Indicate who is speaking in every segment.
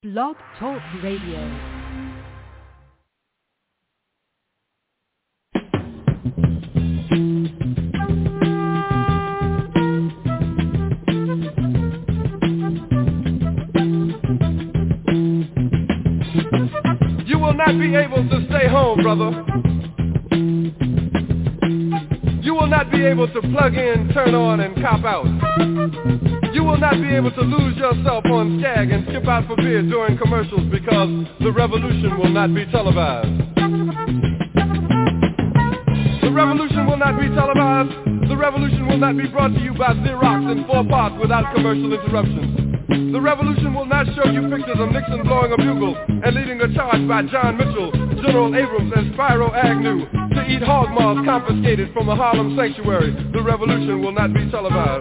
Speaker 1: Blog Talk Radio.
Speaker 2: You will not be able to stay home, brother. You will not be able to plug in, turn on, and cop out. You will not be able to lose yourself on Skag and skip out for beer during commercials because the revolution will not be televised. The revolution will not be televised. The revolution will not be brought to you by Xerox in 4 parts without commercial interruptions. The revolution will not show you pictures of Nixon blowing a bugle and leading a charge by John Mitchell, General Abrams, and Spyro Agnew to eat hog maws confiscated from a Harlem sanctuary. The revolution will not be televised.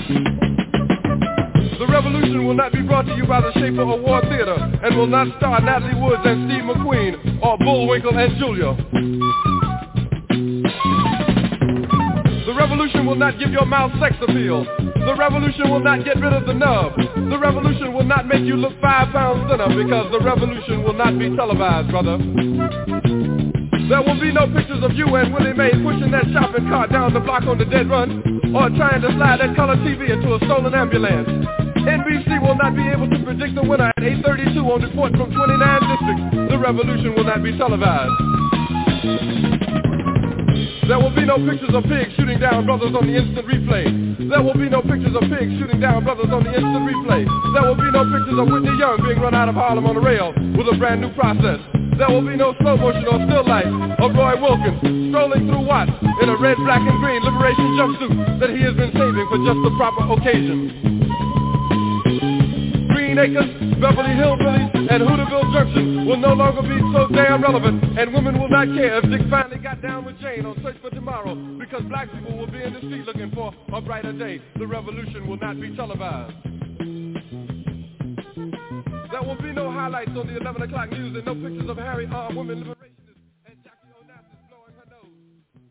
Speaker 2: The revolution will not be brought to you by the Schaefer Award Theater and will not star Natalie Woods and Steve McQueen or Bullwinkle and Julia. The revolution will not give your mouth sex appeal. The revolution will not get rid of the nub. The revolution will not make you look 5 pounds thinner because the revolution will not be televised, brother. There will be no pictures of you and Willie Mae pushing that shopping cart down the block on the dead run or trying to slide that color TV into a stolen ambulance. NBC will not be able to predict the winner at 8:32 on report from 29 districts. The revolution will not be televised. There will be no pictures of pigs shooting down brothers on the instant replay. There will be no pictures of pigs shooting down brothers on the instant replay. There will be no pictures of Whitney Young being run out of Harlem on a rail with a brand new process. There will be no slow motion or still life of Roy Wilkins strolling through Watts in a red, black, and green liberation jumpsuit that he has been saving for just the proper occasion. Green Acres, Beverly Hillbillies, and Hooterville Junction will no longer be so damn relevant, and women will not care if Dick finally got down with Jane on Search for Tomorrow, because black people will be in the street looking for a brighter day. The revolution will not be televised. There will be no highlights on the 11 o'clock news and no pictures of Harry armed women liberationists and Jackie Onassis blowing her nose.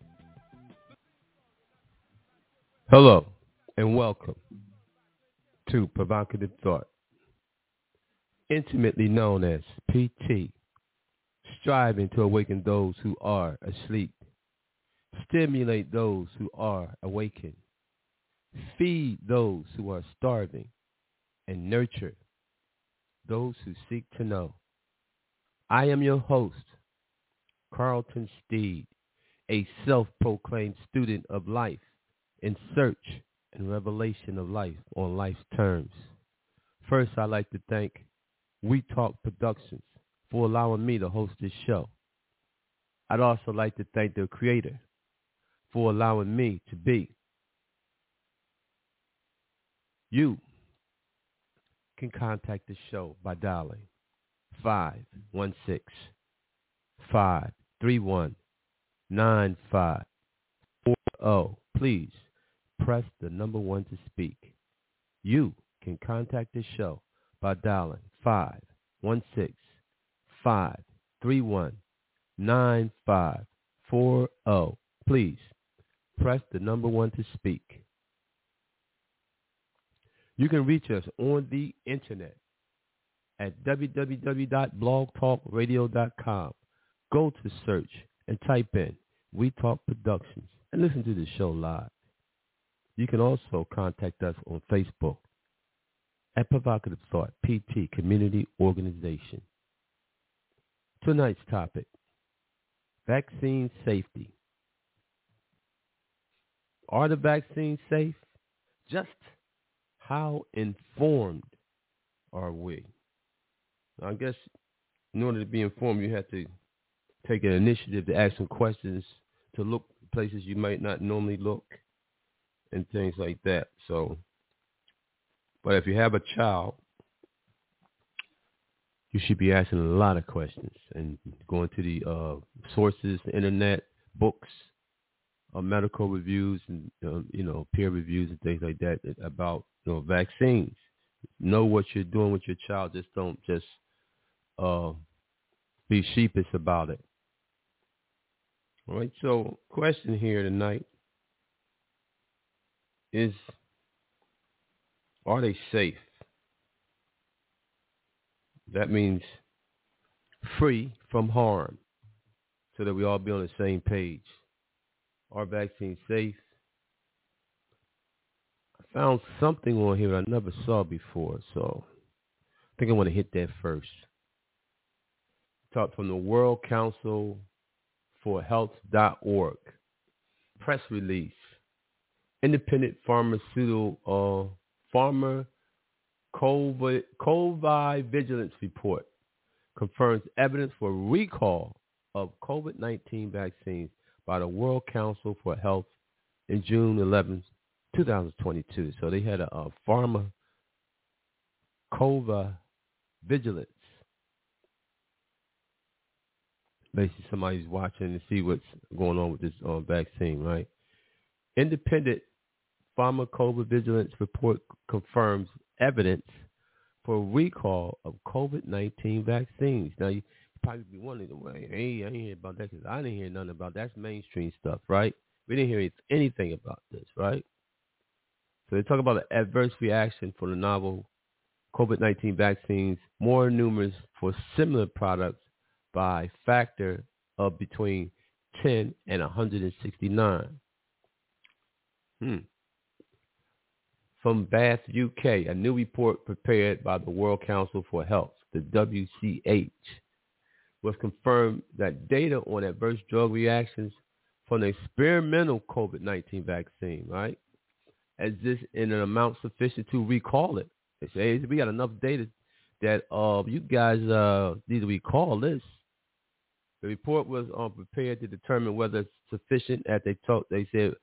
Speaker 3: Hello, and welcome to Provocative Thought, intimately known as PT, striving to awaken those who are asleep, stimulate those who are awakened, feed those who are starving, and nurture those who seek to know. I am your host, Carlton Steed, a self-proclaimed student of life in search and revelation of life on life's terms. First, I'd like to thank We Talk Productions for allowing me to host this show. I'd also like to thank the creator for allowing me to be. You can contact the show by dialing 516-531-9540. Please press the number 1 to speak. You can contact the show by dialing 516-531-9540. Please press the number 1 to speak. You can reach us on the internet at www.blogtalkradio.com. Go to search and type in We Talk Productions and listen to the show live. You can also contact us on Facebook at Provocative Thought PT Community Organization. Tonight's topic, vaccine safety. Are the vaccines safe? Just how informed are we? I guess in order to be informed, you have to take an initiative to ask some questions, to look places you might not normally look, and things like that. So, but if you have a child, you should be asking a lot of questions and going to the sources, the internet, books, medical reviews, and peer reviews and things like that about vaccines. Know what you're doing with your child. Just don't be sheepish about it. All right. So, question here tonight is: are they safe? That means free from harm, so that we all be on the same page. Are vaccines safe? I found something on here I never saw before, so I think I want to hit that first. Talk from the World Council for Health.org. Press release. Independent pharmacovigilance report confirms evidence for recall of COVID-19 vaccines by the World Council for Health in June 11, 2022. So they had a pharmacovigilance. Basically, somebody's watching to see what's going on with this vaccine, right? Independent pharmacovigilance report confirms evidence for recall of COVID-19 vaccines. Now, you probably be wondering, well, hey, I ain't hear about that because I didn't hear nothing about that. That's mainstream stuff, right? We didn't hear anything about this, right? So they talk about the adverse reaction for the novel COVID-19 vaccines, more numerous for similar products by factor of between 10 and 169. From Bath, UK, a new report prepared by the World Council for Health, the WCH, was confirmed that data on adverse drug reactions from the experimental COVID-19 vaccine, right, exists in an amount sufficient to recall it. They say we got enough data that you guys need to recall this. The report was prepared to determine whether it's sufficient. As they said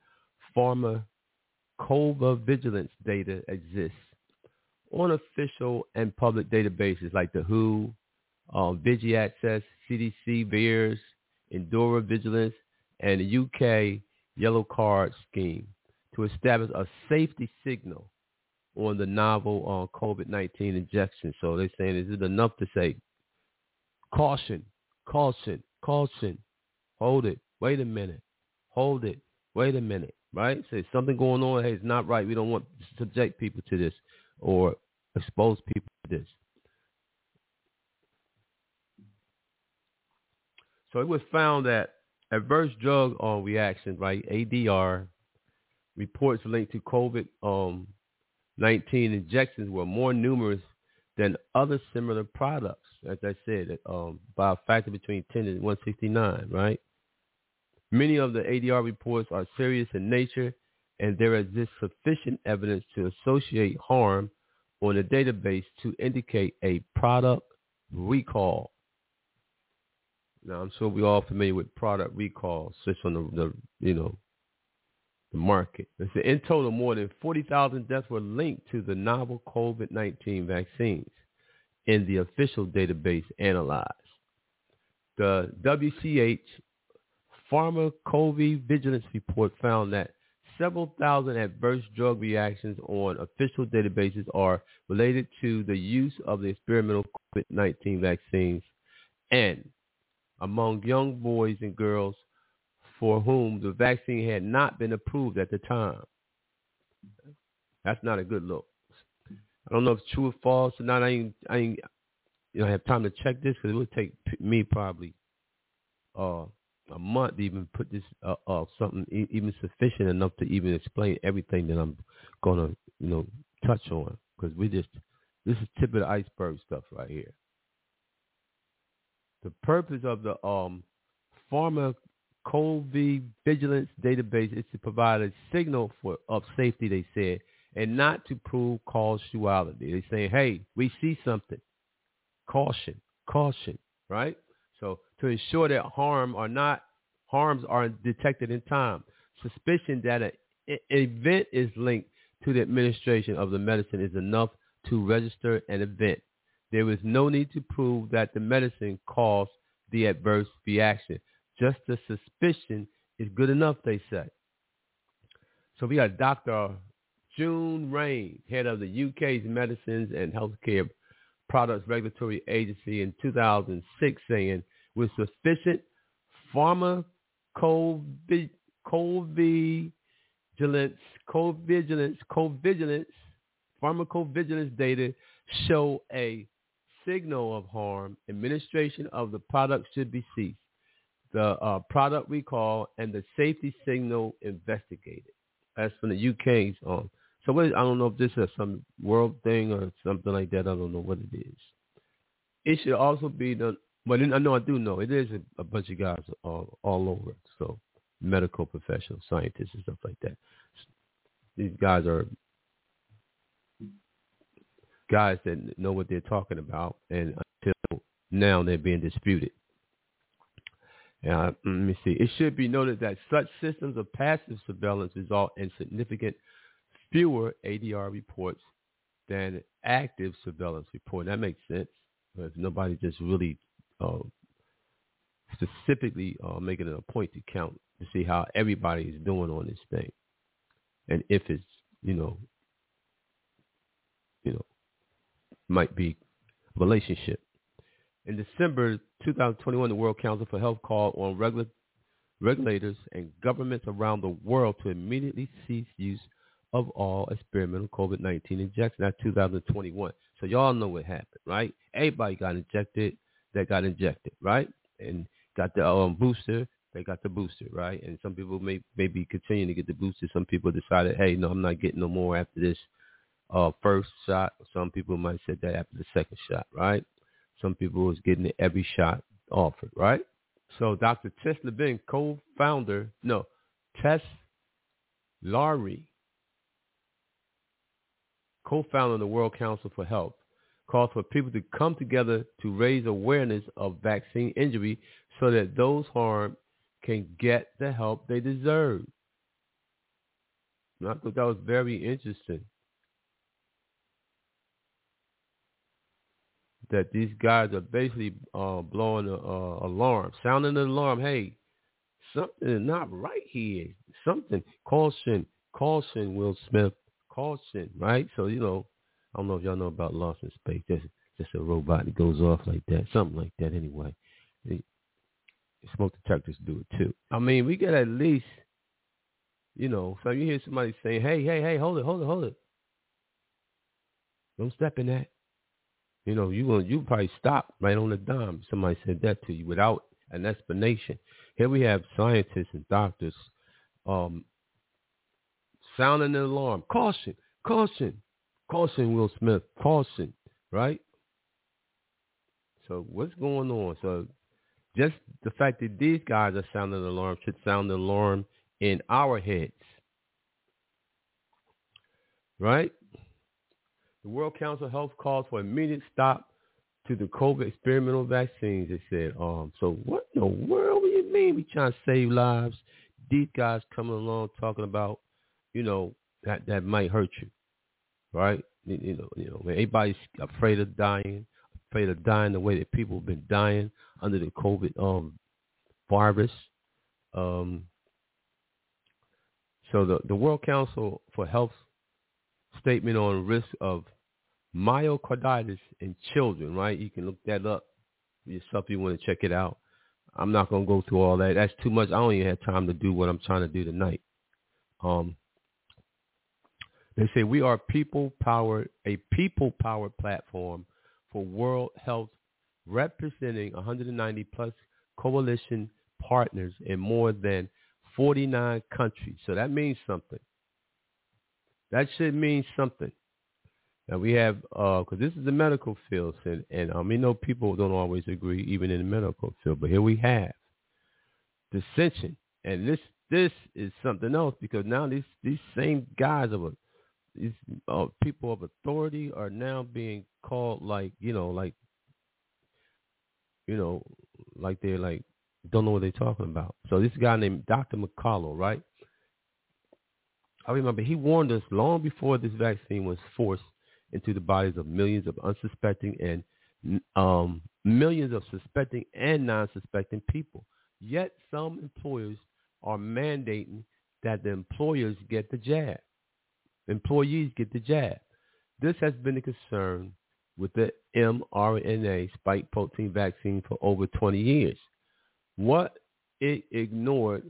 Speaker 3: pharmacovigilance data exists on official and public databases like the WHO, VigiAccess, CDC, VAERS, Endora Vigilance, and the UK Yellow Card Scheme to establish a safety signal on the novel COVID-19 injection. So they're saying, is it enough to say, caution, caution, caution, hold it, wait a minute, hold it, wait a minute, right? Say something going on, hey, it's not right. We don't want to subject people to this or expose people to this. So it was found that adverse drug reactions, right, ADR, reports linked to COVID-19 injections were more numerous than other similar products, as I said, by a factor between 10 and 169, right? Many of the ADR reports are serious in nature, and there exists sufficient evidence to associate harm on the database to indicate a product recall. Now, I'm sure we're all familiar with product recall, such on the market. They say in total, more than 40,000 deaths were linked to the novel COVID-19 vaccines in the official database analyzed. The WCH Pharmacovigilance report found that several thousand adverse drug reactions on official databases are related to the use of the experimental COVID-19 vaccines and among young boys and girls for whom the vaccine had not been approved at the time. That's not a good look. I don't know if it's true or false or not. I ain't have time to check this because it would take me probably a month to even put this something even sufficient enough to even explain everything that I'm gonna touch on, because this is tip of the iceberg stuff right here. The purpose of the pharmacovigilance database is to provide a signal of safety, they said, and not to prove causality. They're saying, hey, we see something. Caution, caution, right? So to ensure that harms are detected in time. Suspicion that an event is linked to the administration of the medicine is enough to register an event. There is no need to prove that the medicine caused the adverse reaction. Just the suspicion is good enough, they say. So we got Dr. June Rain, head of the UK's Medicines and Healthcare Products Regulatory Agency in 2006, saying, with sufficient pharmacovigilance data show a signal of harm, administration of the product should be ceased. The product recall and the safety signal investigated. That's from the UK's. So I don't know if this is some world thing or something like that. I don't know what it is. It should also be done. But I know I do know it is a bunch of guys all over. So medical professionals, scientists, and stuff like that. These guys are guys that know what they're talking about, and until now they're being disputed. Let me see. It should be noted that such systems of passive surveillance result in significant fewer ADR reports than active surveillance report. That makes sense. If nobody just really specifically making it a point to count to see how everybody is doing on this thing, and if it's might be a relationship. In December 2021, the World Council for Health called on regulators and governments around the world to immediately cease use of all experimental COVID-19 injections. That's 2021. So y'all know what happened, right? Everybody got injected that got injected, right? And got the booster. They got the booster, right? And some people may be continuing to get the booster. Some people decided, hey, no, I'm not getting no more after this first shot. Some people might say that after the second shot, right? Some people was getting every shot offered, right? So Dr. Tess Levin, Tess Lowry, co-founder of the World Council for Health, calls for people to come together to raise awareness of vaccine injury so that those harmed can get the help they deserve. And I thought that was very interesting. That these guys are basically blowing an alarm, sounding an alarm. Hey, something is not right here. Something. Caution, Will Smith. Caution, right? So, I don't know if y'all know about Lost in Space. Just a robot that goes off like that. Something like that anyway. Smoke detectors do it too. I mean, we got at least, so you hear somebody saying, hey, hold it. Don't step in that. You probably stop right on the dime. Somebody said that to you without an explanation. Here we have scientists and doctors sounding the alarm. Caution, Will Smith, caution, right? So what's going on? So just the fact that these guys are sounding the alarm should sound the alarm in our heads, right? The World Council of Health calls for immediate stop to the COVID experimental vaccines, they said. So what in the world do you mean we trying to save lives? These guys coming along talking about, that might hurt you, right? When everybody's afraid of dying the way that people have been dying under the COVID virus. So the World Council for Health statement on risk of myocarditis in children, right? You can look that up yourself if you want to check it out. I'm not going to go through all that. That's too much. I don't even have time to do what I'm trying to do tonight. They say we are a people-powered platform for World Health, representing 190-plus coalition partners in more than 49 countries. So that means something. That should mean something. Now we have, because this is the medical field, and we know people don't always agree, even in the medical field. But here we have dissension, and this is something else, because now these same guys these people of authority are now being called like they're like don't know what they're talking about. So this guy named Dr. McCullough, right? I remember he warned us long before this vaccine was forced into the bodies of millions of unsuspecting and millions of suspecting and non-suspecting people. Yet some employers are mandating that the employees get the jab. This has been a concern with the mRNA spike protein vaccine for over 20 years. Was it ignored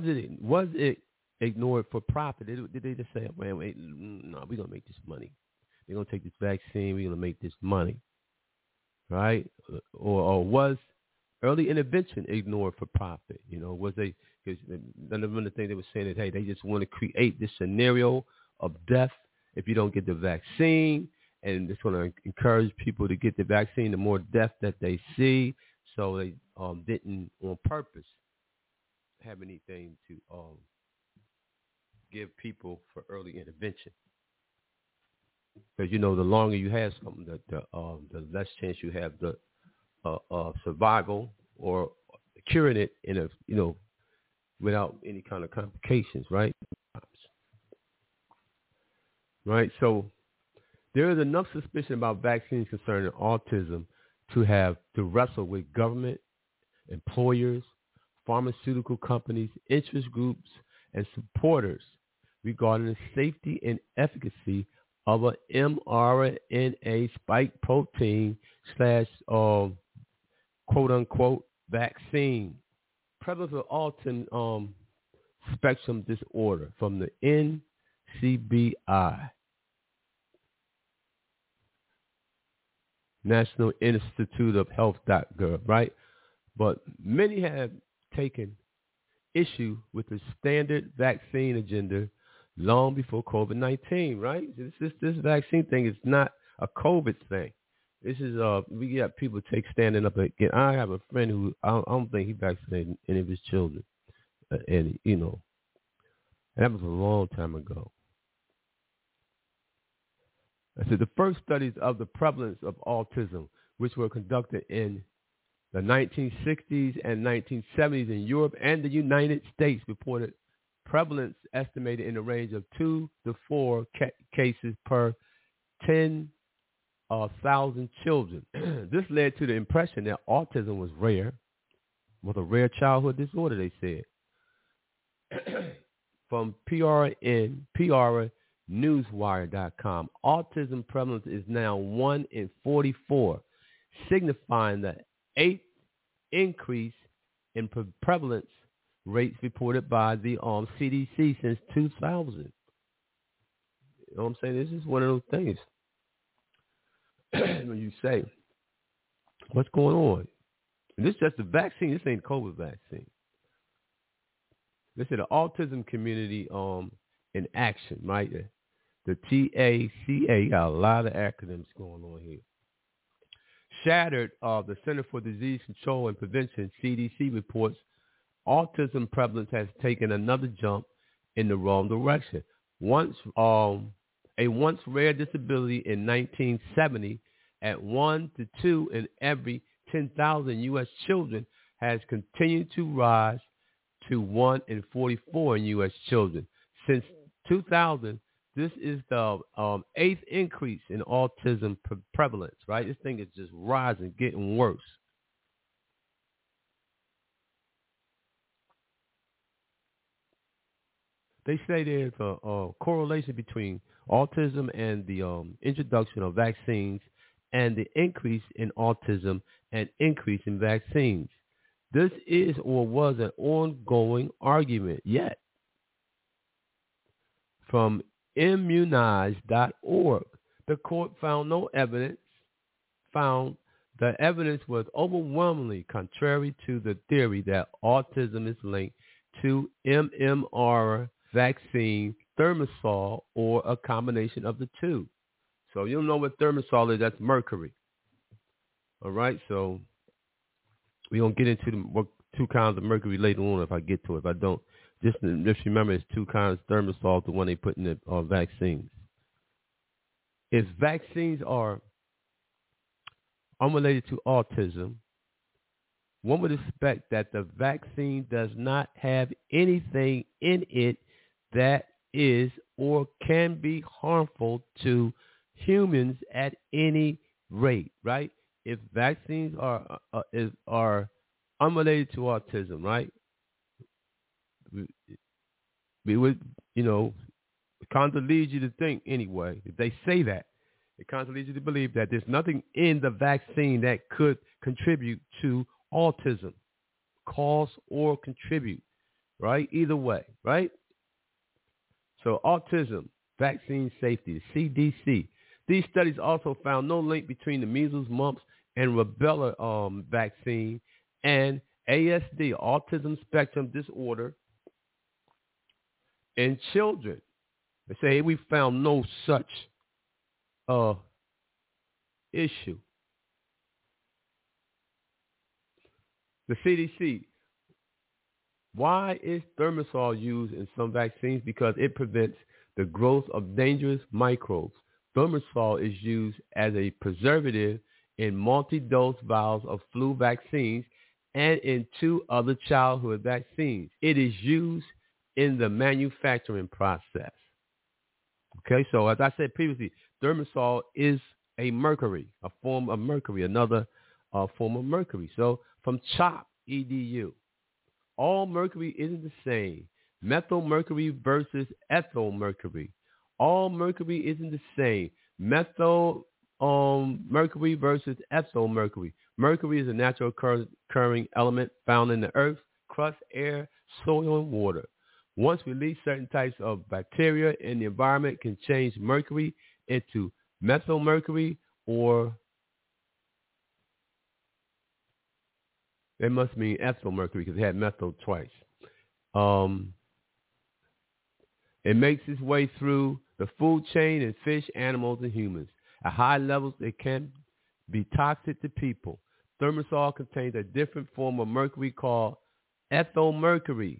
Speaker 3: for profit? Did they just say, wait, no, we're going to make this money. They're going to take this vaccine. We're going to make this money. right? Or was early intervention ignored for profit? Was they, because none of the things they were saying that, hey, they just want to create this scenario of death if you don't get the vaccine, and it's going to encourage people to get the vaccine, the more death that they see. So they didn't on purpose have anything to give people for early intervention. Because, the longer you have something, the less chance you have the survival or curing it in a, without any kind of complications, right? Right. So there is enough suspicion about vaccines concerning autism to wrestle with government, employers, pharmaceutical companies, interest groups, and supporters regarding the safety and efficacy of a mRNA spike protein / quote-unquote vaccine. Prevalence of autism spectrum disorder from the NCBI, National Institute of Health.gov, right? But many have taken issue with the standard vaccine agenda long before COVID-19, right? This vaccine thing is not a COVID thing. This is we got people standing up again. I have a friend who I don't think he vaccinated any of his children, and that was a long time ago. I said the first studies of the prevalence of autism, which were conducted in the 1960s and 1970s in Europe and the United States, reported prevalence estimated in the range of 2 to 4 cases per 10,000 children. This led to the impression that autism was a rare childhood disorder, they said. From PRNewsWire.com, autism prevalence is now 1 in 44, signifying the 8th increase in prevalence rates reported by the CDC since 2000. You know what I'm saying? This is one of those things when you say, what's going on? And this is just a vaccine. This ain't COVID vaccine. This is the autism community in action, right? The TACA, got a lot of acronyms going on here. Shattered, the Center for Disease Control and Prevention, CDC, reports autism prevalence has taken another jump in the wrong direction. A once rare disability in 1970 at 1 to 2 in every 10,000 U.S. children has continued to rise to 1 in 44 in U.S. children. Since 2000, this is the 8th increase in autism prevalence, right? This thing is just rising, getting worse. They say there's a correlation between autism and the introduction of vaccines and the increase in autism and increase in vaccines. This is or was an ongoing argument yet. From immunize.org, the court found the evidence was overwhelmingly contrary to the theory that autism is linked to MMR vaccine, thimerosal, or a combination of the two. So you don't know what thimerosal is. That's mercury. All right, so we're going to get into what 2 kinds of mercury later on if I get to it. If I don't, just remember it's 2 kinds of thimerosal, the one they put in the vaccines. If vaccines are unrelated to autism, one would expect that the vaccine does not have anything in it that is or can be harmful to humans at any rate, right? If vaccines are unrelated to autism, right? We would, it kind of leads you to think anyway. If they say that, it kind of leads you to believe that there's nothing in the vaccine that could contribute to autism, cause or contribute, right? Either way, right? So autism, vaccine safety, CDC. These studies also found no link between the measles, mumps, and rubella vaccine, and ASD, autism spectrum disorder, in children. They say, hey, we found no such issue. The CDC, why is thimerosal used in some vaccines? Because it prevents the growth of dangerous microbes. Thimerosal is used as a preservative in multi-dose vials of flu vaccines and in 2 other childhood vaccines. It is used in the manufacturing process. Okay, so as I said previously, thimerosal is a mercury, a form of mercury, another form of mercury. So from CHOP, EDU, all mercury isn't the same. Methyl mercury versus ethyl mercury. All mercury isn't the same. Methyl mercury versus ethyl mercury. Mercury is a natural occurring element found in the earth, crust, air, soil, and water. Once released, certain types of bacteria in the environment can change mercury into methyl mercury, or it must mean ethyl mercury because it had methyl twice. It makes its way through the food chain in fish, animals, and humans. At high levels, it can be toxic to people. Thimerosal contains a different form of mercury called ethyl mercury,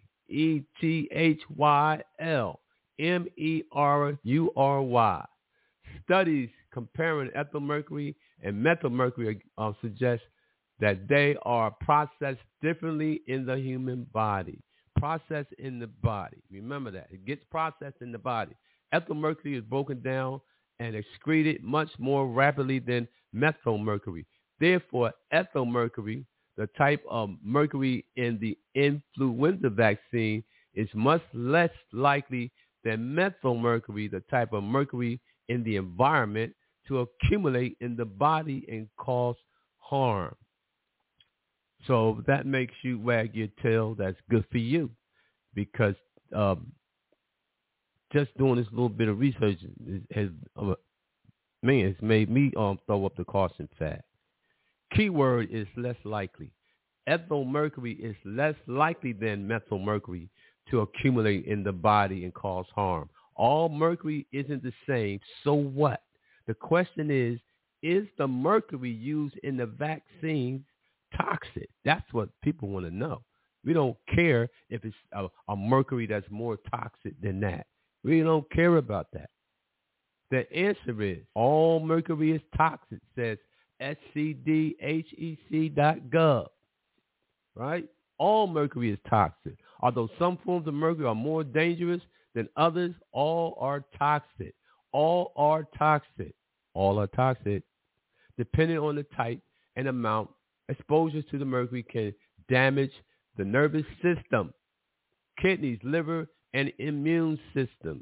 Speaker 3: ETHYL MERURY. Studies comparing ethyl mercury and methyl mercury suggest that they are processed differently in the human body. Processed in the body. Remember that. It gets processed in the body. Ethyl mercury is broken down and excreted much more rapidly than methyl mercury. Therefore, ethyl mercury, the type of mercury in the influenza vaccine, is much less likely than methyl mercury, the type of mercury in the environment, to accumulate in the body and cause harm. So if that makes you wag your tail, that's good for you, because just doing this little bit of research has made me throw up the caution flag. Keyword is less likely. Ethyl mercury is less likely than methyl mercury to accumulate in the body and cause harm. All mercury isn't the same, so what? The question is the mercury used in the vaccine toxic? That's what people want to know. We don't care if it's a mercury that's more toxic than that. We don't care about that. The answer is all mercury is toxic, says scdhec.gov. Right? All mercury is toxic. Although some forms of mercury are more dangerous than others, all are toxic. All are toxic. All are toxic. Depending on the type and amount, exposure to the mercury can damage the nervous system, kidneys, liver, and immune system.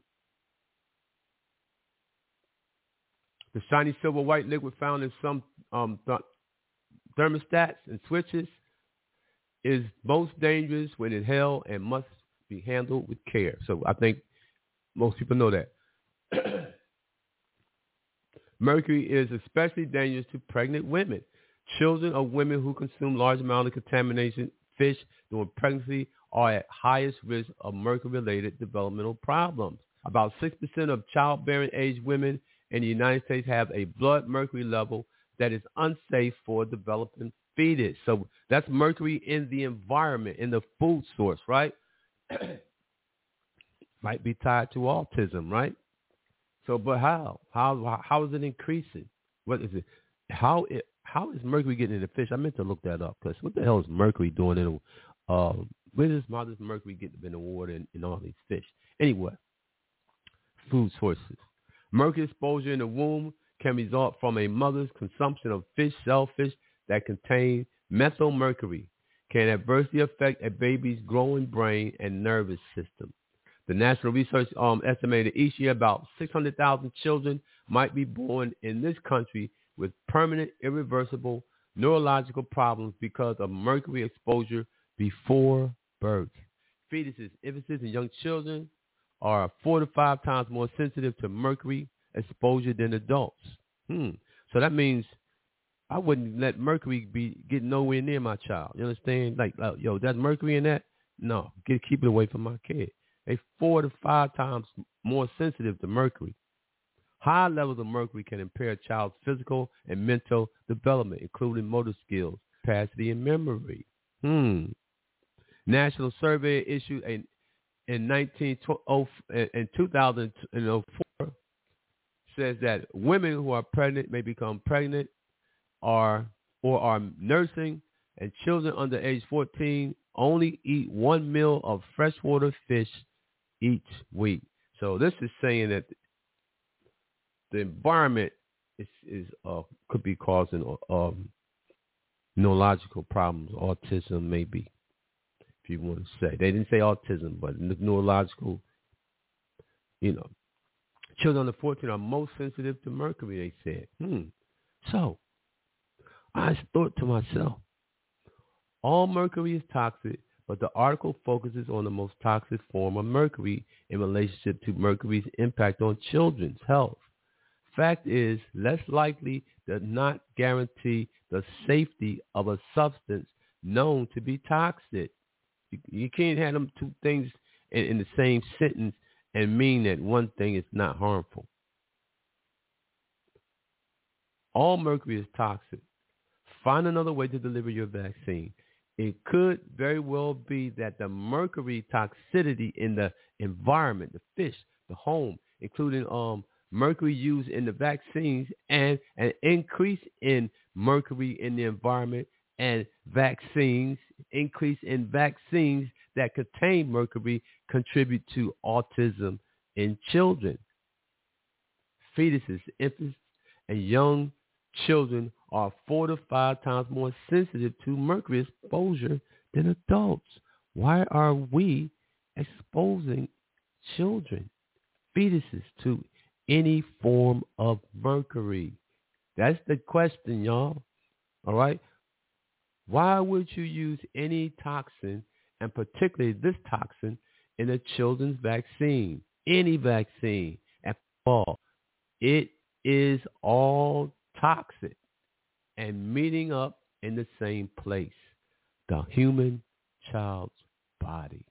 Speaker 3: The shiny silver white liquid found in some thermostats and switches is most dangerous when inhaled and must be handled with care. So I think most people know that. Mercury is especially dangerous to pregnant women. Children of women who consume large amounts of contaminated fish during pregnancy are at highest risk of mercury-related developmental problems. About 6% of childbearing age women in the United States have a blood mercury level that is unsafe for developing fetus. So that's mercury in the environment, in the food source, right? Might be tied to autism, right? So, but how? How is it increasing? What is it? How is mercury getting in the fish? I meant to look that up, because what the hell is mercury doing in where does mercury get in the water in all these fish? Anyway, food sources. Mercury exposure in the womb can result from a mother's consumption of shellfish that contain methyl mercury, can adversely affect a baby's growing brain and nervous system. The National Research estimated each year about 600,000 children might be born in this country with permanent, irreversible neurological problems because of mercury exposure before birth. Fetuses, infants, and young children are 4 to 5 times more sensitive to mercury exposure than adults. So that means I wouldn't let mercury be getting nowhere near my child. You understand? Like, yo, that's mercury in that? No, keep it away from my kid. They 4 to 5 times more sensitive to mercury. High levels of mercury can impair a child's physical and mental development, including motor skills, capacity, and memory. National survey issued in 2004 says that women who are pregnant may become pregnant or are nursing, and children under age 14 only eat 1 meal of freshwater fish each week. So this is saying that the environment could be causing neurological problems, autism maybe, if you want to say. They didn't say autism, but neurological, Children under 14 are most sensitive to mercury, they said. So I thought to myself, all mercury is toxic, but the article focuses on the most toxic form of mercury in relationship to mercury's impact on children's health. Fact is, less likely does not guarantee the safety of a substance known to be toxic. You can't have them two things in the same sentence and mean that one thing is not harmful. All mercury is toxic. Find another way to deliver your vaccine. It could very well be that the mercury toxicity in the environment, the fish, the home, including mercury used in the vaccines, and an increase in mercury in the environment and increase in vaccines that contain mercury contribute to autism in children. Fetuses, infants, and young children are 4 to 5 times more sensitive to mercury exposure than adults. Why are we exposing children, fetuses, to any form of mercury? That's the question, y'all. All right? Why would you use any toxin, and particularly this toxin, in a children's vaccine? Any vaccine at all. It is all toxic and meeting up in the same place, the human child's body.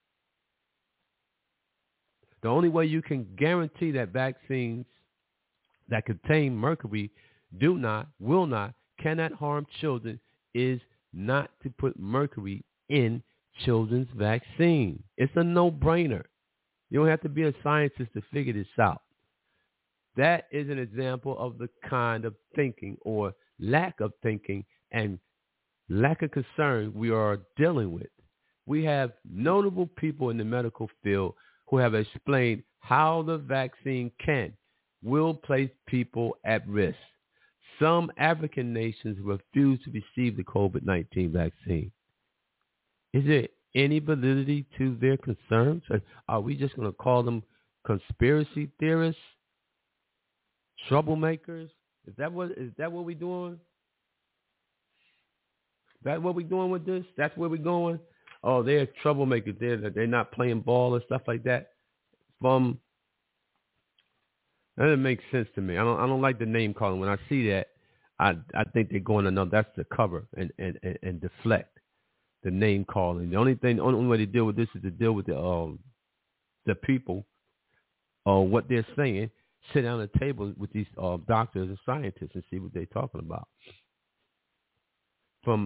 Speaker 3: The only way you can guarantee that vaccines that contain mercury will not, cannot harm children is not to put mercury in children's vaccine. It's a no-brainer. You don't have to be a scientist to figure this out. That is an example of the kind of thinking or lack of thinking and lack of concern we are dealing with. We have notable people in the medical field who have explained how the vaccine will place people at risk. Some African nations refuse to receive the COVID-19 vaccine. Is there any validity to their concerns? Or are we just going to call them conspiracy theorists, troublemakers? Is that what we're doing? Is that what we're doing with this? That's where we're going? Oh, they're troublemakers. They're not playing ball and stuff like that. That doesn't make sense to me. I don't like the name calling. When I see that, I think they're going to know that's the cover and deflect the name calling. The only way to deal with this is to deal with the people what they're saying. Sit down at the table with these doctors and scientists and see what they're talking about. From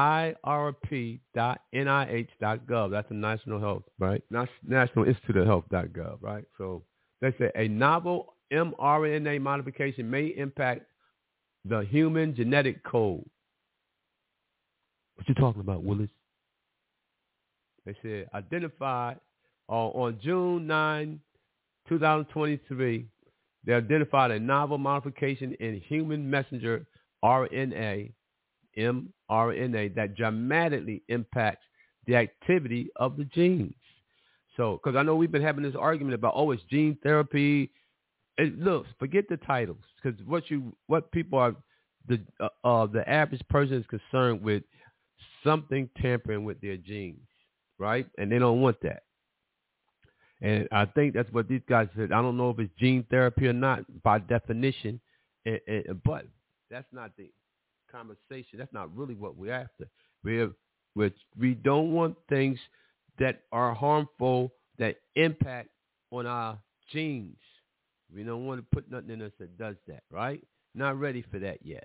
Speaker 3: IRP.nih.gov. That's the National Health, right? National Institute of Health.gov, right? So they say a novel mRNA modification may impact the human genetic code. What you talking about, Willis? They said identified on June 9, 2023, they identified a novel modification in human messenger RNA, mRNA, that dramatically impacts the activity of the genes. So, because I know we've been having this argument about, it's gene therapy. Look, forget the titles, because what people are, the average person is concerned with something tampering with their genes, right? And they don't want that. And I think that's what these guys said. I don't know if it's gene therapy or not by definition, but that's not the conversation. That's not really what we're after. We don't want things that are harmful, that impact on our genes. We don't want to put nothing in us that does that, right? Not ready for that yet.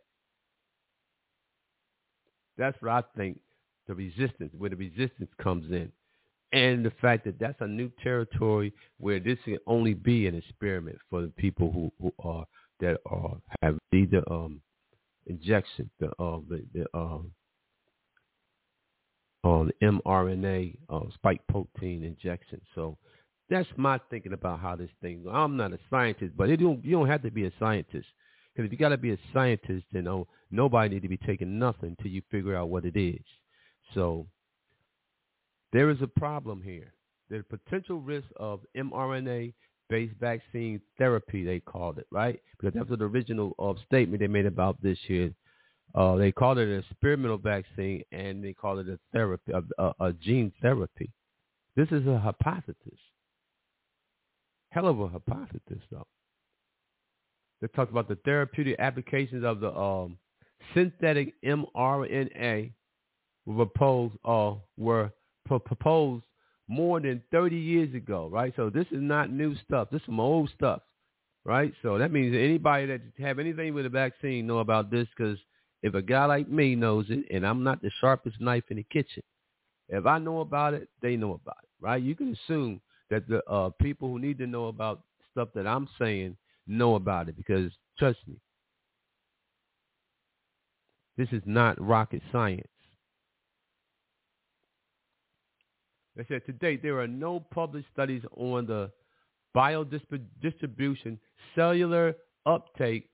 Speaker 3: That's where I think where the resistance comes in. And the fact that that's a new territory where this can only be an experiment for the people who have either injection, the mRNA spike protein injection. So that's my thinking about how this thing goes. I'm not a scientist, but you don't have to be a scientist. Because if you got to be a scientist, then nobody need to be taking nothing until you figure out what it is. So there is a problem here. There's potential risk of mRNA-based vaccine therapy, they called it, right? Because that was the original statement they made about this here. They called it an experimental vaccine, and they called it a therapy, a gene therapy. This is a hypothesis. Hell of a hypothesis, though. They talked about the therapeutic applications of the synthetic mRNA were proposed more than 30 years ago, right? So this is not new stuff. This is some old stuff, right? So that means anybody that have anything with a vaccine know about this, because if a guy like me knows it, and I'm not the sharpest knife in the kitchen, if I know about it, they know about it, right? You can assume that the people who need to know about stuff that I'm saying know about it, because trust me, this is not rocket science. They said to date there are no published studies on the biodistribution, cellular uptake,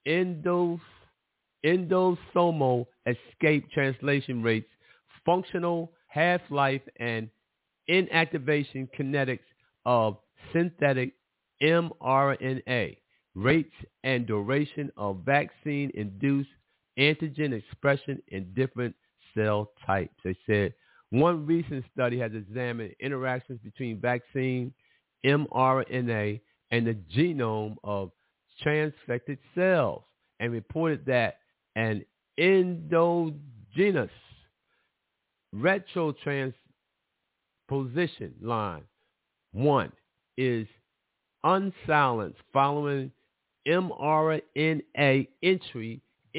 Speaker 3: endosomal escape translation rates, functional half-life, and inactivation kinetics of synthetic mRNA, rates and duration of vaccine-induced antigen expression in different cell types. They said one recent study has examined interactions between vaccine mRNA and the genome of transfected cells and reported that an endogenous retrotransposition line 1 is unsilenced following mRNA entry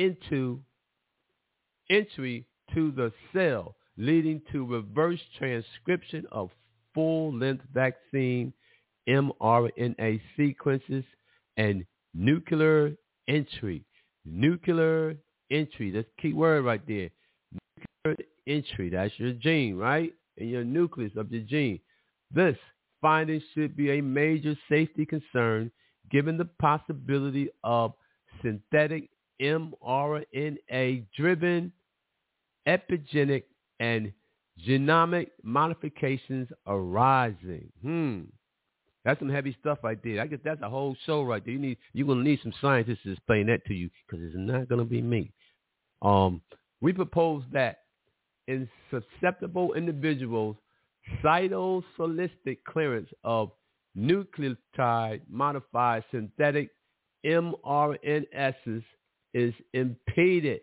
Speaker 3: to the cell, leading to reverse transcription of full-length vaccine mRNA sequences and nuclear entry. Nuclear entry, that's the key word right there. Nuclear entry, that's your gene, right? In your nucleus of your gene. This finding should be a major safety concern given the possibility of synthetic mRNA-driven epigenetic and genomic modifications arising. That's some heavy stuff right there. I guess that's a whole show right there. You're gonna need some scientists to explain that to you, because it's not gonna be me. We propose that in susceptible individuals, cytosolic clearance of nucleotide modified synthetic mRNAs is impeded.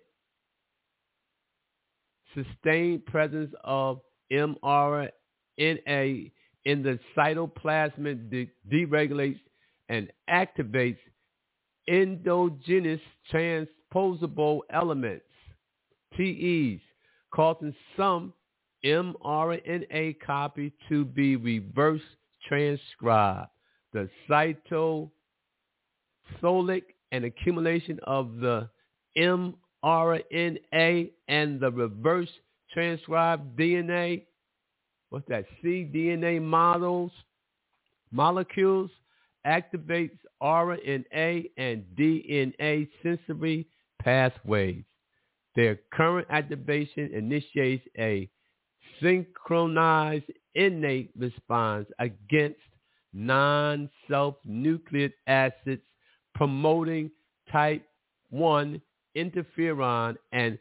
Speaker 3: Sustained presence of mRNA in the cytoplasm deregulates and activates endogenous transposable elements, TEs, causing some mRNA copy to be reverse transcribed. The cytosolic and accumulation of the mRNA and the reverse transcribed DNA, what's that, cDNA molecules, activates RNA and DNA sensory pathways. Their current activation initiates a synchronized innate response against non-self-nucleic acids, promoting type 1 interferon and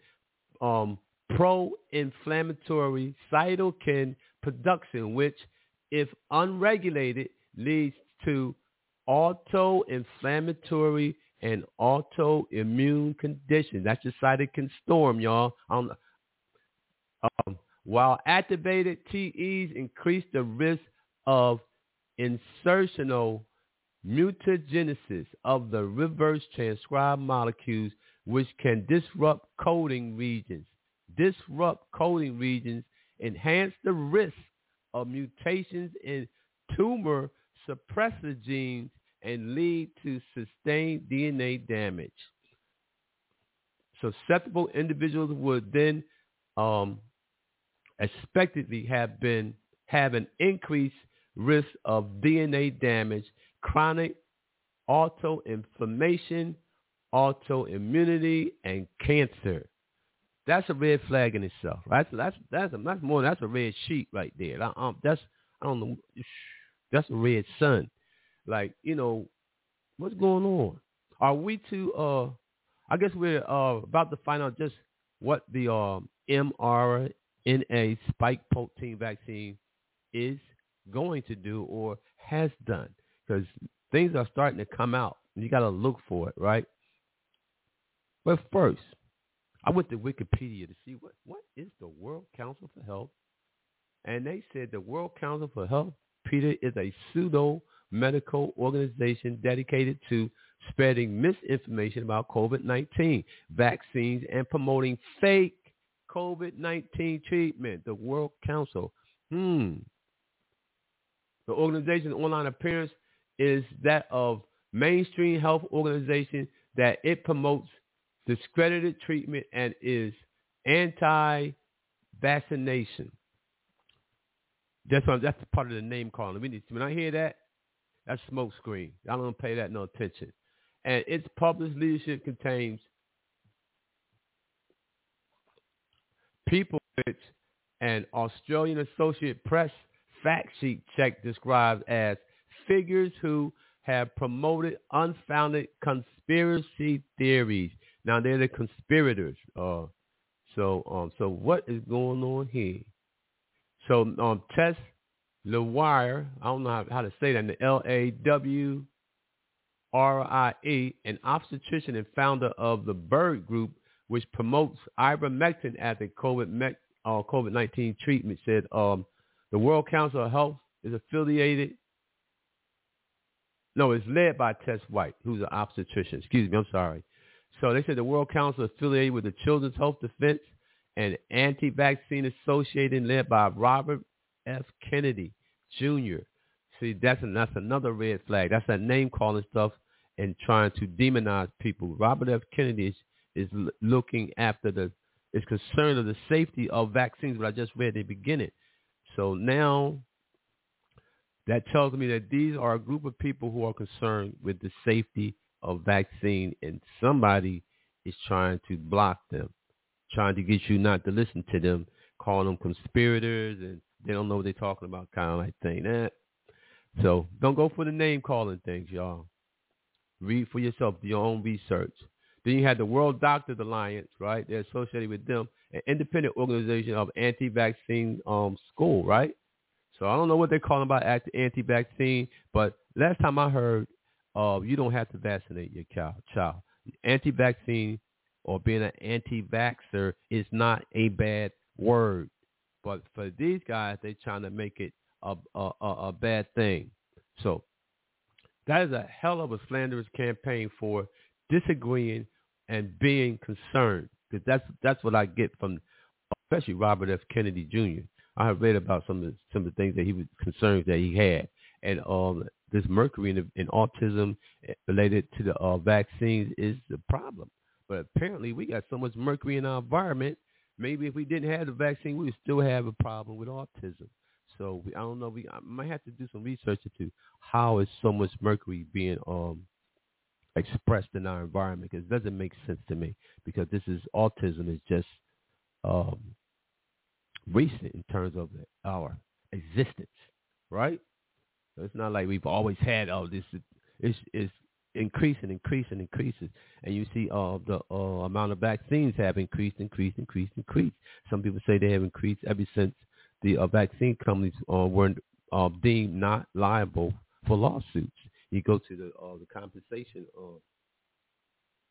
Speaker 3: pro-inflammatory cytokine production, which, if unregulated, leads to auto-inflammatory and autoimmune conditions. That's your cytokine storm, y'all. While activated TEs increase the risk of insertional mutagenesis of the reverse transcribed molecules, which can disrupt coding regions. Enhance the risk of mutations in tumor suppressor genes and lead to sustained DNA damage. Susceptible individuals would then expectedly have an increased risk of DNA damage, chronic autoinflammation, autoimmunity, and cancer. That's a red flag in itself. That's a red sheet right there. That's a red sun. Like, what's going on? Are we to I guess we're about to find out just what the mRNA spike protein vaccine is going to do or has done, because things are starting to come out. You got to look for it, right? But first, I went to Wikipedia to see what is the World Council for Health, and they said the World Council for Health, Peter, is a pseudo-medical organization dedicated to spreading misinformation about COVID-19 vaccines and promoting fake COVID-19 treatment. The World Council. The organization's online appearance is that of mainstream health organization that it promotes discredited treatment and is anti-vaccination. That's part of the name calling. When I hear that, that's smoke screen. I don't pay that no attention. And its published leadership contains people which an Australian Associate Press fact sheet check describes as figures who have promoted unfounded conspiracy theories. Now they're the conspirators. So what is going on here? So Tess LaWire, I don't know how to say that, the LAWRIE, an obstetrician and founder of the Bird Group, which promotes ivermectin as a COVID-19 treatment, said the World Council of Health is affiliated. No, it's led by Tess White, who's an obstetrician. Excuse me, I'm sorry. So they said the World Council is affiliated with the Children's Health Defense and Anti-Vaccine Association, led by Robert F. Kennedy Jr. See, that's another red flag. That's that name calling stuff and trying to demonize people. Robert F. Kennedy is looking after is concerned of the safety of vaccines, what I just read at the beginning. So now that tells me that these are a group of people who are concerned with the safety of vaccine, and somebody is trying to block them, trying to get you not to listen to them, calling them conspirators, and they don't know what they're talking about, kind of like thing. So don't go for the name calling things, y'all. Read for yourself, do your own research. Then you had the World Doctors Alliance, right? They're associated with them, an independent organization of anti-vaccine school, right? So I don't know what they're calling about anti-vaccine, but last time I heard, you don't have to vaccinate your child. Anti-vaccine or being an anti-vaxxer is not a bad word. But for these guys, they're trying to make it a bad thing. So that is a hell of a slanderous campaign for disagreeing and being concerned. Because that's what I get from especially Robert F. Kennedy Jr. I have read about some of the things that he was concerned that he had. And this mercury in autism related to the vaccines is the problem. But apparently we got so much mercury in our environment. Maybe if we didn't have the vaccine, we would still have a problem with autism. So I don't know. I might have to do some research into how is so much mercury being expressed in our environment, because it doesn't make sense to me, because autism is just recent in terms of our existence, right? So it's not like we've always had this. It's increasing, and you see the amount of vaccines have increased. Some people say they have increased ever since the vaccine companies weren't deemed not liable for lawsuits. You go to the compensation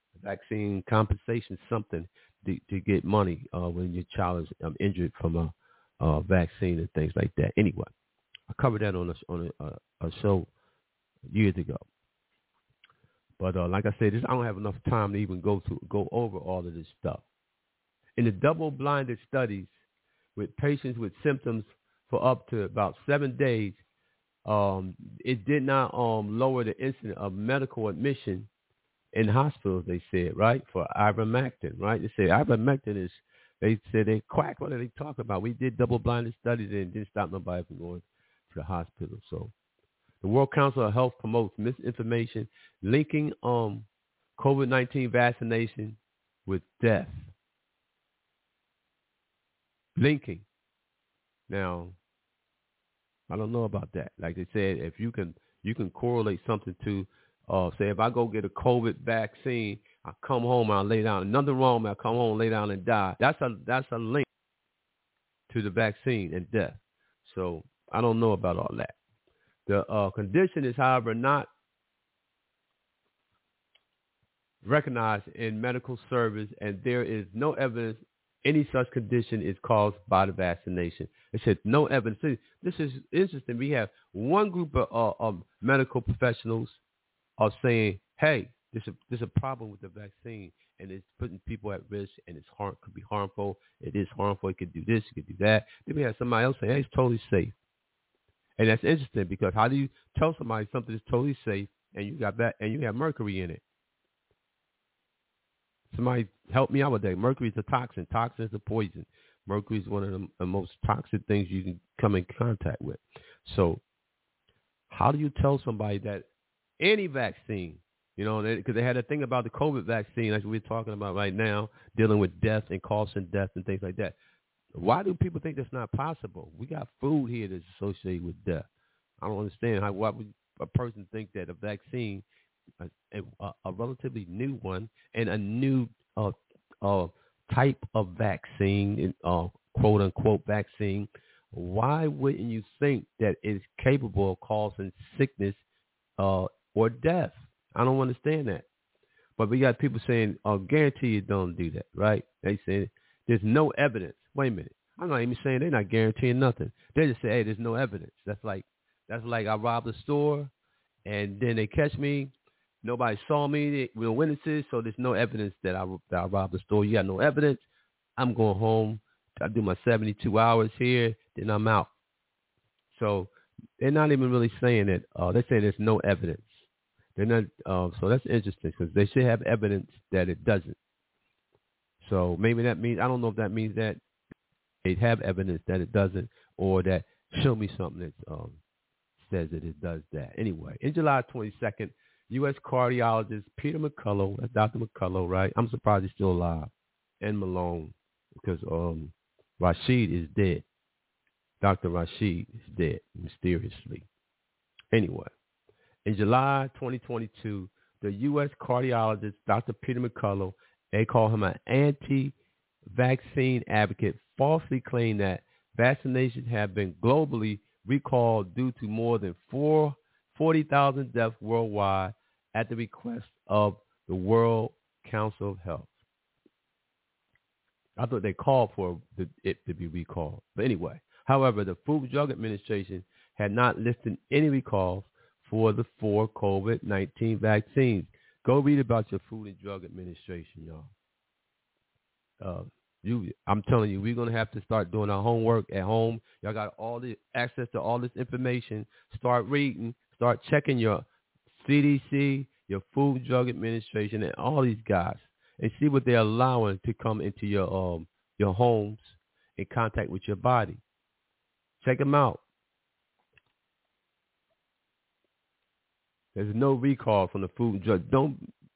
Speaker 3: vaccine compensation, something to get money when your child is injured from a vaccine and things like that. Anyway, I covered that on a show years ago. But like I said, I don't have enough time to even go over all of this stuff. In the double-blinded studies with patients with symptoms for up to about 7 days, it did not lower the incidence of medical admission in hospitals, they said, right, for ivermectin, right? They said ivermectin is, they said they quack. What are they talking about? We did double-blinded studies and didn't stop nobody from going to the hospital. So the World Council of Health promotes misinformation linking COVID-19 vaccination with death. Linking. Now, I don't know about that. Like they said, if you can correlate something to, say, if I go get a COVID vaccine, I come home, I lay down. Nothing wrong. I come home, lay down, and die. That's a link to the vaccine and death. So I don't know about all that. The condition is, however, not recognized in medical service, and there is no evidence any such condition is caused by the vaccination. It said no evidence. See, this is interesting. We have one group of medical professionals are saying, hey, there's a problem with the vaccine, and it's putting people at risk, and could be harmful. It is harmful. It could do this. It could do that. Then we have somebody else saying, hey, it's totally safe. And that's interesting because how do you tell somebody something is totally safe and you got that and you have mercury in it? Somebody help me out with that. Mercury is a toxin. Toxin is a poison. Mercury is one of the most toxic things you can come in contact with. So how do you tell somebody that any vaccine, because they had a thing about the COVID vaccine, like we're talking about right now, dealing with death and causing death and things like that. Why do people think that's not possible? We got food here that's associated with death. I don't understand why would a person think that a vaccine, a relatively new one, and a new type of vaccine, quote unquote vaccine, why wouldn't you think that it's capable of causing sickness or death? I don't understand that. But we got people saying, guarantee you don't do that, right? They say there's no evidence. Wait a minute. I'm not even saying they're not guaranteeing nothing. They just say, hey, there's no evidence. That's like I robbed a store and then they catch me. Nobody saw me. We're witnesses, so there's no evidence that I robbed the store. You got no evidence. I'm going home. I do my 72 hours here, then I'm out. So they're not even really saying that. They're saying there's no evidence. They're not. So that's interesting because they should have evidence that it doesn't. So maybe that means, I don't know if that means that they have evidence that it doesn't, or that show me something that says that it does that. Anyway, in July 22nd, U.S. cardiologist Peter McCullough, that's Dr. McCullough, right? I'm surprised he's still alive, and Malone, because Rashid is dead. Dr. Rashid is dead, mysteriously. Anyway, in July 2022, the U.S. cardiologist Dr. Peter McCullough, they call him an anti-vaccine advocate, falsely claimed that vaccinations have been globally recalled due to more than 40,000 deaths worldwide at the request of the World Council of Health. I thought they called for it to be recalled. But anyway, however, the Food and Drug Administration had not listed any recalls for the 4 COVID-19 vaccines. Go read about your Food and Drug Administration, y'all. I'm telling you, we're going to have to start doing our homework at home. Y'all got all the access to all this information. Start reading. Start checking your CDC, your Food and Drug Administration, and all these guys, and see what they're allowing to come into your homes in contact with your body. Check them out. There's no recall from the Food and Drug.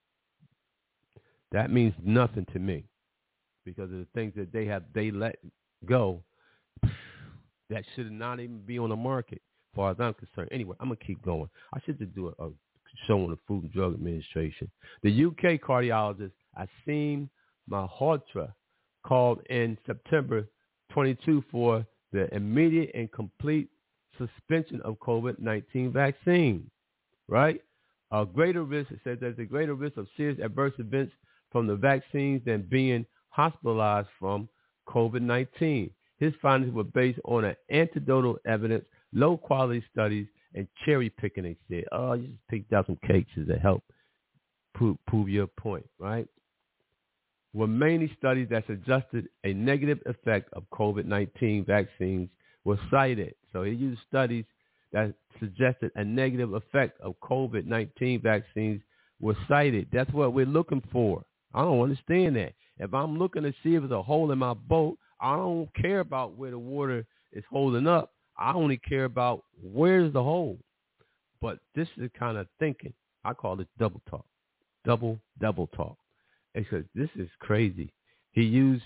Speaker 3: That means nothing to me, because of the things that they let go that should not even be on the market, as far as I'm concerned. Anyway, I'm going to keep going. I should just do a show on the Food and Drug Administration. The UK cardiologist Asim Malhotra called in September 22 for the immediate and complete suspension of COVID-19 vaccine, right? A greater risk, it says there's a greater risk of serious adverse events from the vaccines than being hospitalized from COVID-19. His findings were based on an anecdotal evidence, low quality studies, and cherry picking. They said, oh, you just picked out some cases to help prove your point, right? Were mainly studies that suggested a negative effect of COVID-19 vaccines were cited. So he used studies that suggested a negative effect of COVID-19 vaccines were cited. That's what we're looking for. I don't understand that. If I'm looking to see if there's a hole in my boat, I don't care about where the water is holding up. I only care about where's the hole. But this is the kind of thinking. I call it double talk. Double talk. Because this is crazy. He used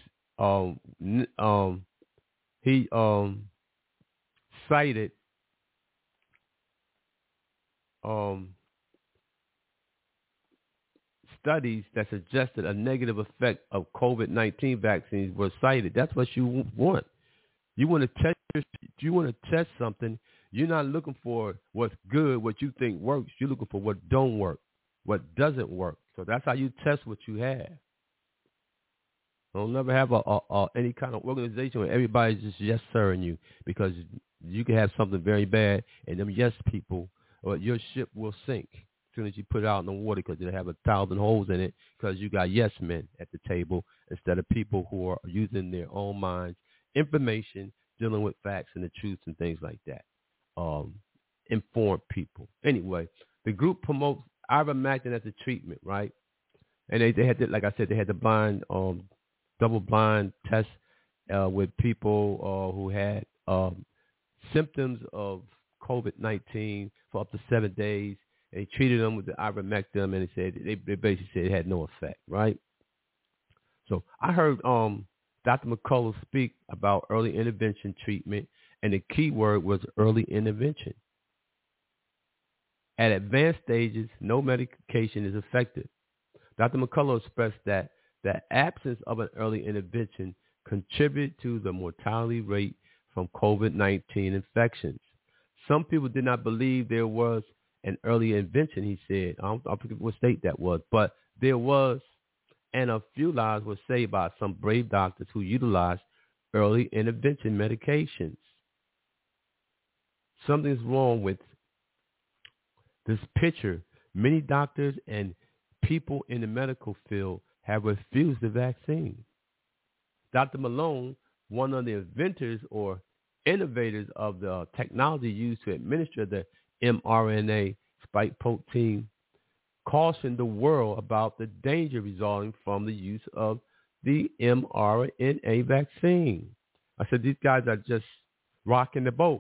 Speaker 3: cited studies that suggested a negative effect of COVID-19 vaccines were cited. That's what you want. You want to test something. You're not looking for what's good, what you think works. You're looking for what don't work, what doesn't work. So that's how you test what you have. Don't never have any kind of organization where everybody's just yes sirring you, because you can have something very bad and them yes people, or your ship will sink as soon as you put it out in the water, because it'll have 1,000 holes in it, because you got yes men at the table instead of people who are using their own minds, information, dealing with facts and the truth and things like that. Informed people. Anyway, the group promotes ivermectin as a treatment, right? And they had to, like I said, they had the blind, double-blind test with people who had symptoms of COVID-19 for up to 7 days. They treated them with the ivermectin, and they said they basically said it had no effect, right? So I heard Dr. McCullough speak about early intervention treatment, and the key word was early intervention. At advanced stages, no medication is effective. Dr. McCullough expressed that the absence of an early intervention contributed to the mortality rate from COVID-19 infections. Some people did not believe there was an early intervention, he said. I forget what state that was, but there was, and a few lives were saved by some brave doctors who utilized early intervention medications. Something's wrong with this picture. Many doctors and people in the medical field have refused the vaccine. Dr. Malone, one of the inventors or innovators of the technology used to administer the mRNA spike protein, cautioned the world about the danger resulting from the use of the mRNA vaccine. I said, these guys are just rocking the boat.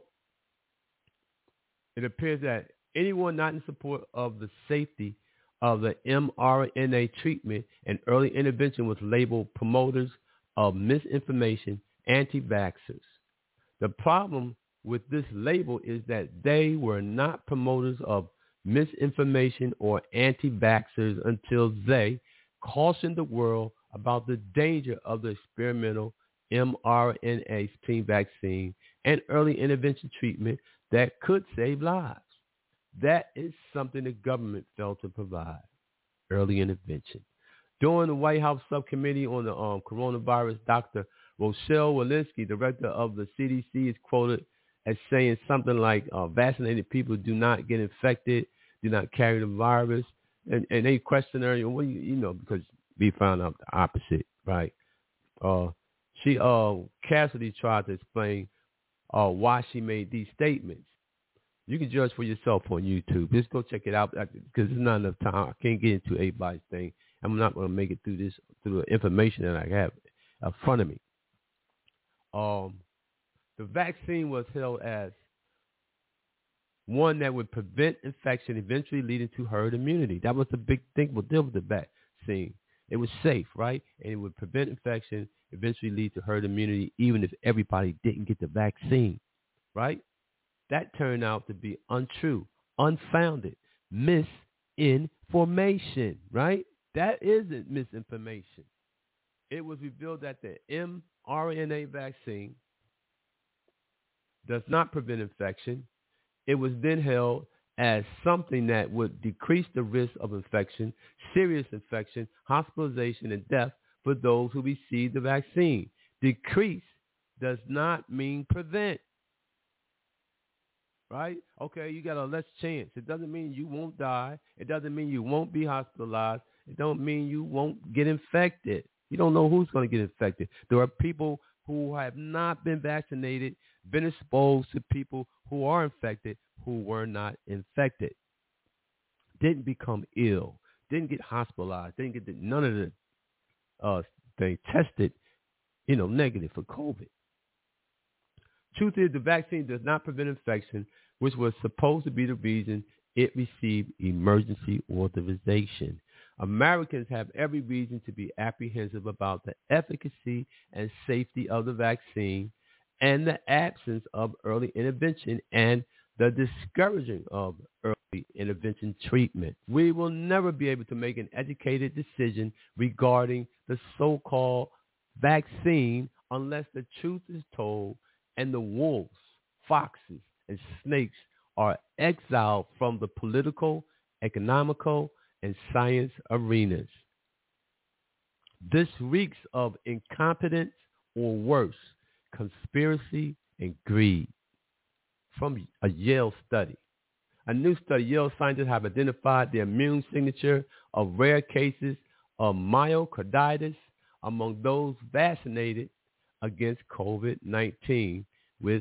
Speaker 3: It appears that anyone not in support of the safety of the mRNA treatment and early intervention was labeled promoters of misinformation, anti-vaxxers. The problem with this label is that they were not promoters of misinformation or anti-vaxxers until they cautioned the world about the danger of the experimental mRNA vaccine and early intervention treatment that could save lives. That is something the government failed to provide, early intervention. During the White House subcommittee on the coronavirus, Dr. Rochelle Walensky, director of the CDC, is quoted as saying something like vaccinated people do not get infected, do not carry the virus. And they question her, well, because we found out the opposite, right? Cassidy tried to explain why she made these statements. You can judge for yourself on YouTube. Just go check it out, because there's not enough time. I can't get into everybody's thing. I'm not going to make it through the information that I have in front of me. The vaccine was held as one that would prevent infection, eventually leading to herd immunity. That was the big thing with the vaccine. It was safe, right? And it would prevent infection, eventually lead to herd immunity, even if everybody didn't get the vaccine, right? That turned out to be untrue, unfounded, misinformation, right? That isn't misinformation. It was revealed that the mRNA vaccine does not prevent infection. It was then held as something that would decrease the risk of infection, serious infection, hospitalization, and death for those who receive the vaccine. Decrease does not mean prevent. Right? Okay, you got a less chance. It doesn't mean you won't die. It doesn't mean you won't be hospitalized. It don't mean you won't get infected. You don't know who's going to get infected. There are people who have not been vaccinated, been exposed to people who are infected, who were not infected, didn't become ill, didn't get hospitalized, didn't get none of the they tested, negative for COVID. Truth is, the vaccine does not prevent infection, which was supposed to be the reason it received emergency authorization. Americans have every reason to be apprehensive about the efficacy and safety of the vaccine and the absence of early intervention and the discouraging of early intervention treatment. We will never be able to make an educated decision regarding the so-called vaccine unless the truth is told and the wolves, foxes, and snakes are exiled from the political, economical, and science arenas. This reeks of incompetence or worse, conspiracy and greed. From a Yale study. A new study, Yale scientists have identified the immune signature of rare cases of myocarditis among those vaccinated against COVID-19 with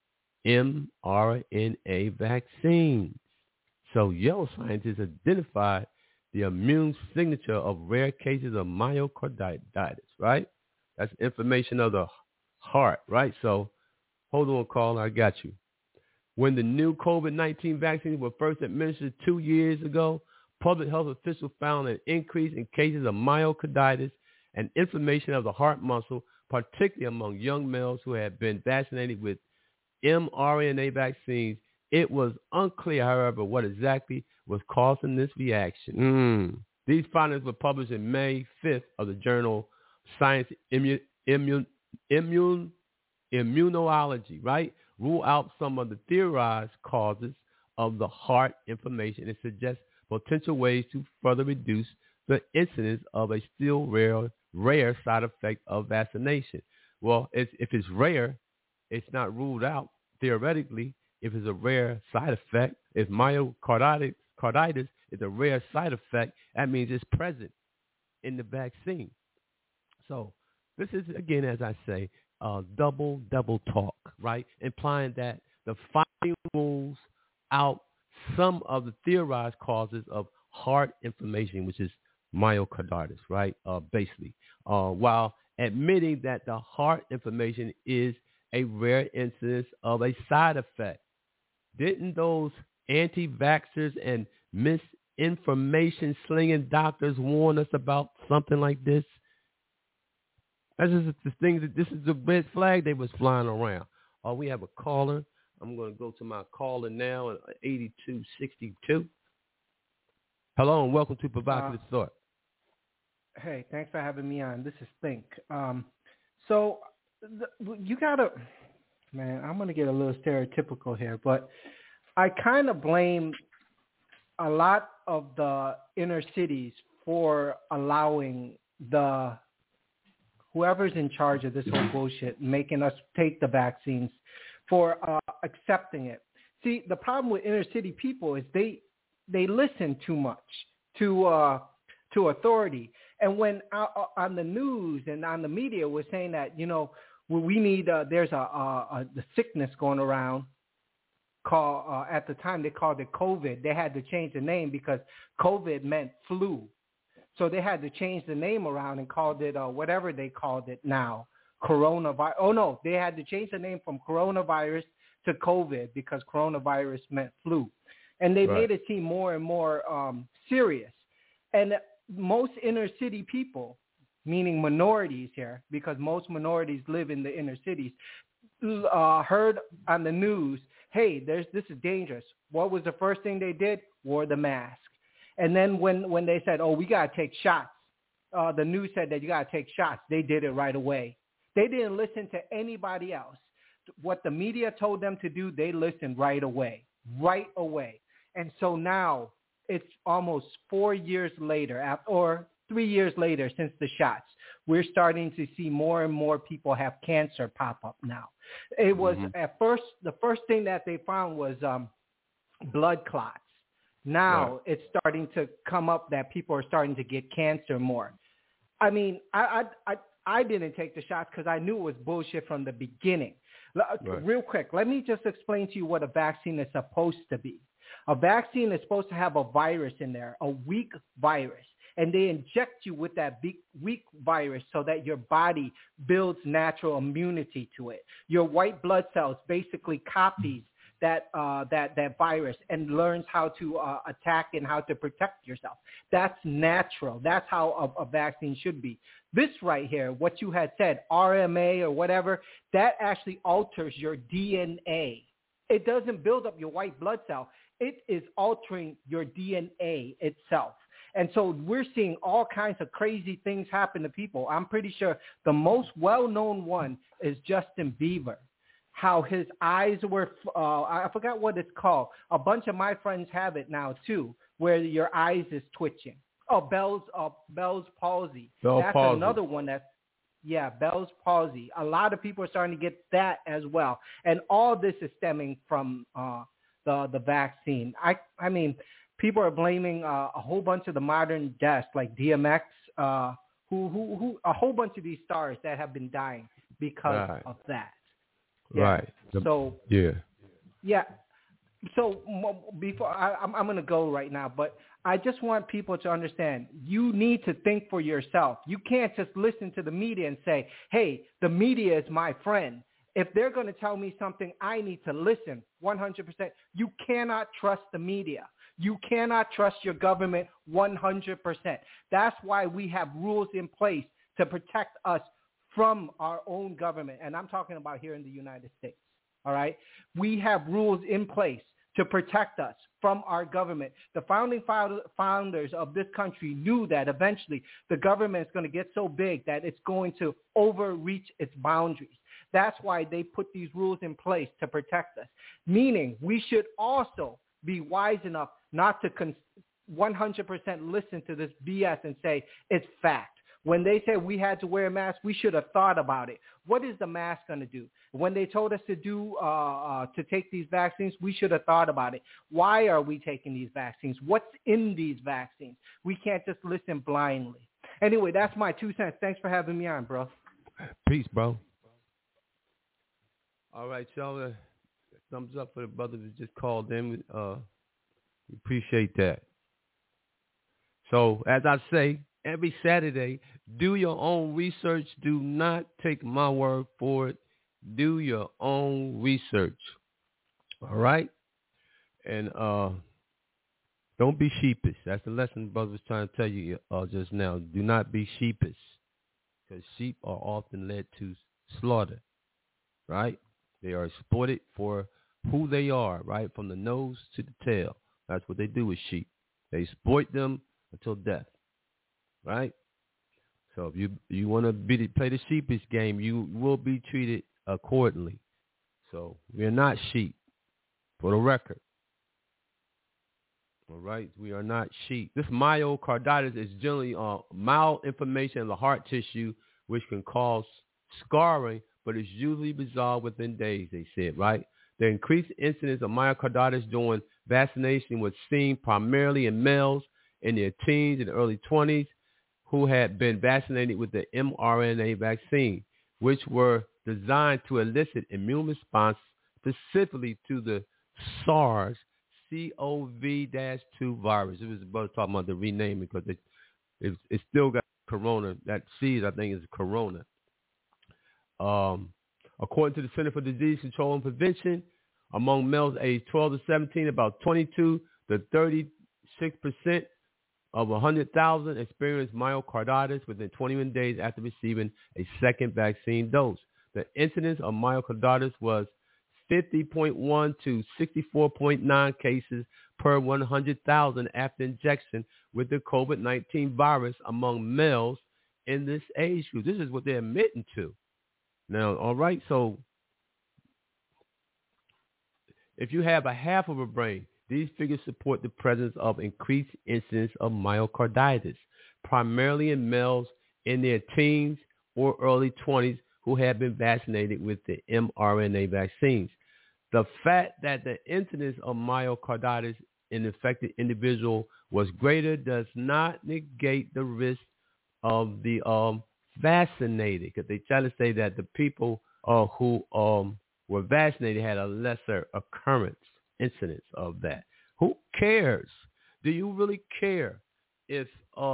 Speaker 3: mRNA vaccines. So Yale scientists identified the immune signature of rare cases of myocarditis, right? That's information of the heart, right? So hold on, caller, I got you. When the new COVID-19 vaccines were first administered 2 years ago, public health officials found an increase in cases of myocarditis and inflammation of the heart muscle, particularly among young males who had been vaccinated with mRNA vaccines. It was unclear, however, what exactly was causing this reaction. These findings were published in May 5th of the journal Science Immunology, right? Rule out some of the theorized causes of the heart inflammation and suggest potential ways to further reduce the incidence of a still rare side effect of vaccination. Well, if it's rare, it's not ruled out theoretically. If it's a rare side effect, if myocarditis is a rare side effect, that means it's present in the vaccine. So this is, again, as I say, double talk, right? Implying that the finding rules out some of the theorized causes of heart inflammation, which is myocarditis, right? Basically, while admitting that the heart inflammation is a rare incidence of a side effect. Didn't those anti-vaxxers and misinformation slinging doctors warn us about something like this? That's just the thing. This is the red flag they was flying around. We have a caller. I'm going to go to my caller now at 8262. Hello and welcome to Provocative Thought.
Speaker 1: Hey, thanks for having me on. This is Think. You got to, man, I'm going to get a little stereotypical here, but I kind of blame a lot of the inner cities for allowing whoever's in charge of this whole bullshit, making us take the vaccines, for accepting it. See, the problem with inner city people is they listen too much to authority. And when on the news and on the media we're saying that, we need, there's the sickness going around called, at the time they called it COVID. They had to change the name because COVID meant flu. So they had to change the name around and called it whatever they called it now, coronavirus. Oh, no, they had to change the name from coronavirus to COVID because coronavirus meant flu. And they made it seem more and more serious. And most inner city people, meaning minorities here, because most minorities live in the inner cities, heard on the news, hey, this is dangerous. What was the first thing they did? Wore the mask. And then when they said, we got to take shots, the news said that you got to take shots, they did it right away. They didn't listen to anybody else. What the media told them to do, they listened right away. And so now it's almost 4 years later, or 3 years later since the shots. We're starting to see more and more people have cancer pop up now. It was at first, the first thing that they found was blood clots. Now it's starting to come up that people are starting to get cancer more. I mean, I didn't take the shots because I knew it was bullshit from the beginning. Real quick, let me just explain to you what a vaccine is supposed to be. A vaccine is supposed to have a virus in there, a weak virus, and they inject you with that weak virus so that your body builds natural immunity to it. Your white blood cells basically copies that virus and learns how to attack and how to protect yourself. That's natural. That's how a vaccine should be. This right here, what you had said, RMA or whatever, that actually alters your DNA. It doesn't build up your white blood cell. It is altering your DNA itself. And so we're seeing all kinds of crazy things happen to people. I'm pretty sure the most well-known one is Justin Bieber. How his eyes were, I forgot what it's called. A bunch of my friends have it now too, where your eyes is twitching. Oh, Bell's palsy. That's palsy. Another one Bell's palsy. A lot of people are starting to get that as well. And all this is stemming from the vaccine. I mean, people are blaming a whole bunch of the modern deaths like DMX, who a whole bunch of these stars that have been dying because of that. Yeah.
Speaker 3: Right.
Speaker 1: So yeah. So before I'm going to go right now, but I just want people to understand you need to think for yourself. You can't just listen to the media and say, hey, the media is my friend. If they're going to tell me something, I need to listen 100%. You cannot trust the media. You cannot trust your government 100%. That's why we have rules in place to protect us from our own government. And I'm talking about here in the United States. All right. We have rules in place to protect us from our government. The founding founders of this country knew that eventually the government is going to get so big that it's going to overreach its boundaries. That's why they put these rules in place to protect us, meaning we should also be wise enough not to 100% listen to this BS and say it's fact. When they said we had to wear a mask, we should have thought about it. What is the mask going to do? When they told us to take these vaccines, we should have thought about it. Why are we taking these vaccines? What's in these vaccines? We can't just listen blindly. Anyway, that's my 2 cents. Thanks for having me on, bro.
Speaker 3: Peace, bro. All right, y'all. Thumbs up for the brother that just called in. We appreciate that. So, as I say, every Saturday, do your own research. Do not take my word for it. Do your own research. All right? And don't be sheepish. That's the lesson brother was trying to tell you just now. Do not be sheepish, because sheep are often led to slaughter, right? They are exploited for who they are, right, from the nose to the tail. That's what they do with sheep. They exploit them until death. Right? So if you want to play the sheepish game, you will be treated accordingly. So we're not sheep, for the record. All right? We are not sheep. This myocarditis is generally mild inflammation in the heart tissue, which can cause scarring, but it's usually resolved within days, they said, right? The increased incidence of myocarditis during vaccination was seen primarily in males in their teens and early 20s who had been vaccinated with the mRNA vaccine, which were designed to elicit immune response specifically to the SARS-CoV-2 virus. It was about talking about the renaming because it still got corona. That C, I think, is corona. According to the Center for Disease Control and Prevention, among males aged 12 to 17, about 22 to 36% of 100,000 experienced myocarditis within 21 days after receiving a second vaccine dose. The incidence of myocarditis was 50.1 to 64.9 cases per 100,000 after injection with the COVID-19 virus among males in this age group. This is what they're admitting to. Now, all right, so if you have a half of a brain, These figures support the presence of increased incidence of myocarditis, primarily in males in their teens or early 20s who have been vaccinated with the mRNA vaccines. The fact that the incidence of myocarditis in affected individual was greater does not negate the risk of the vaccinated, because they try to say that the people who were vaccinated had a lesser occurrence incidence of that. Who cares? Do you really care if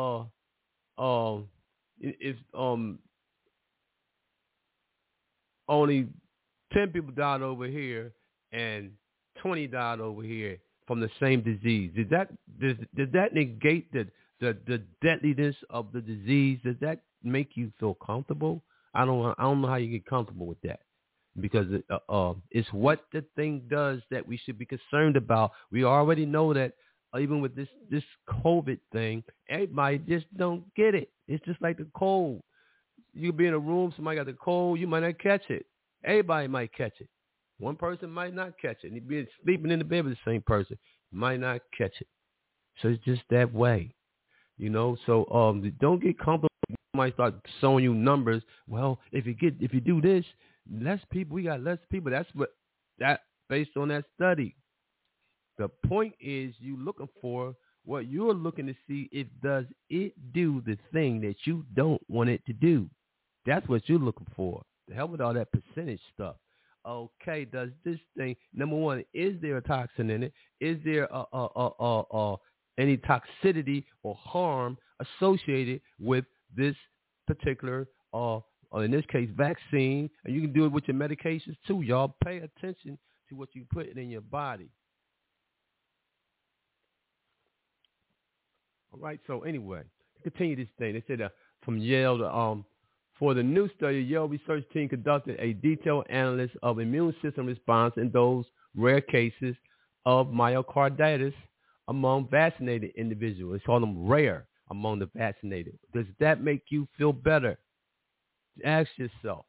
Speaker 3: only 10 people died over here and 20 died over here from the same disease? Does that negate the deadliness of the disease? Does that make you feel comfortable? I don't know how you get comfortable with that, because it's what the thing does that we should be concerned about. We already know that even with this COVID thing, everybody just don't get it. It's just like the cold. You be in a room, somebody got the cold, you might not catch it. Everybody might catch it. One person might not catch it. And you be sleeping in the bed with the same person, might not catch it. So it's just that way, you know. So don't get comfortable. You might start showing you numbers. Well, if you do this, less people, we got less people. That's based on that study. The point is, you looking for what you're looking to see. If does it do the thing that you don't want it to do? That's what you're looking for. The hell with all that percentage stuff. Okay, does this thing, number one, is there a toxin in it? Is there any toxicity or harm associated with this particular, in this case, vaccine? And you can do it with your medications too. Y'all pay attention to what you put in your body. All right, so anyway, continue this thing. They said from Yale, for the new study, Yale research team conducted a detailed analysis of immune system response in those rare cases of myocarditis among vaccinated individuals. They call them rare among the vaccinated. Does that make you feel better? Ask yourself.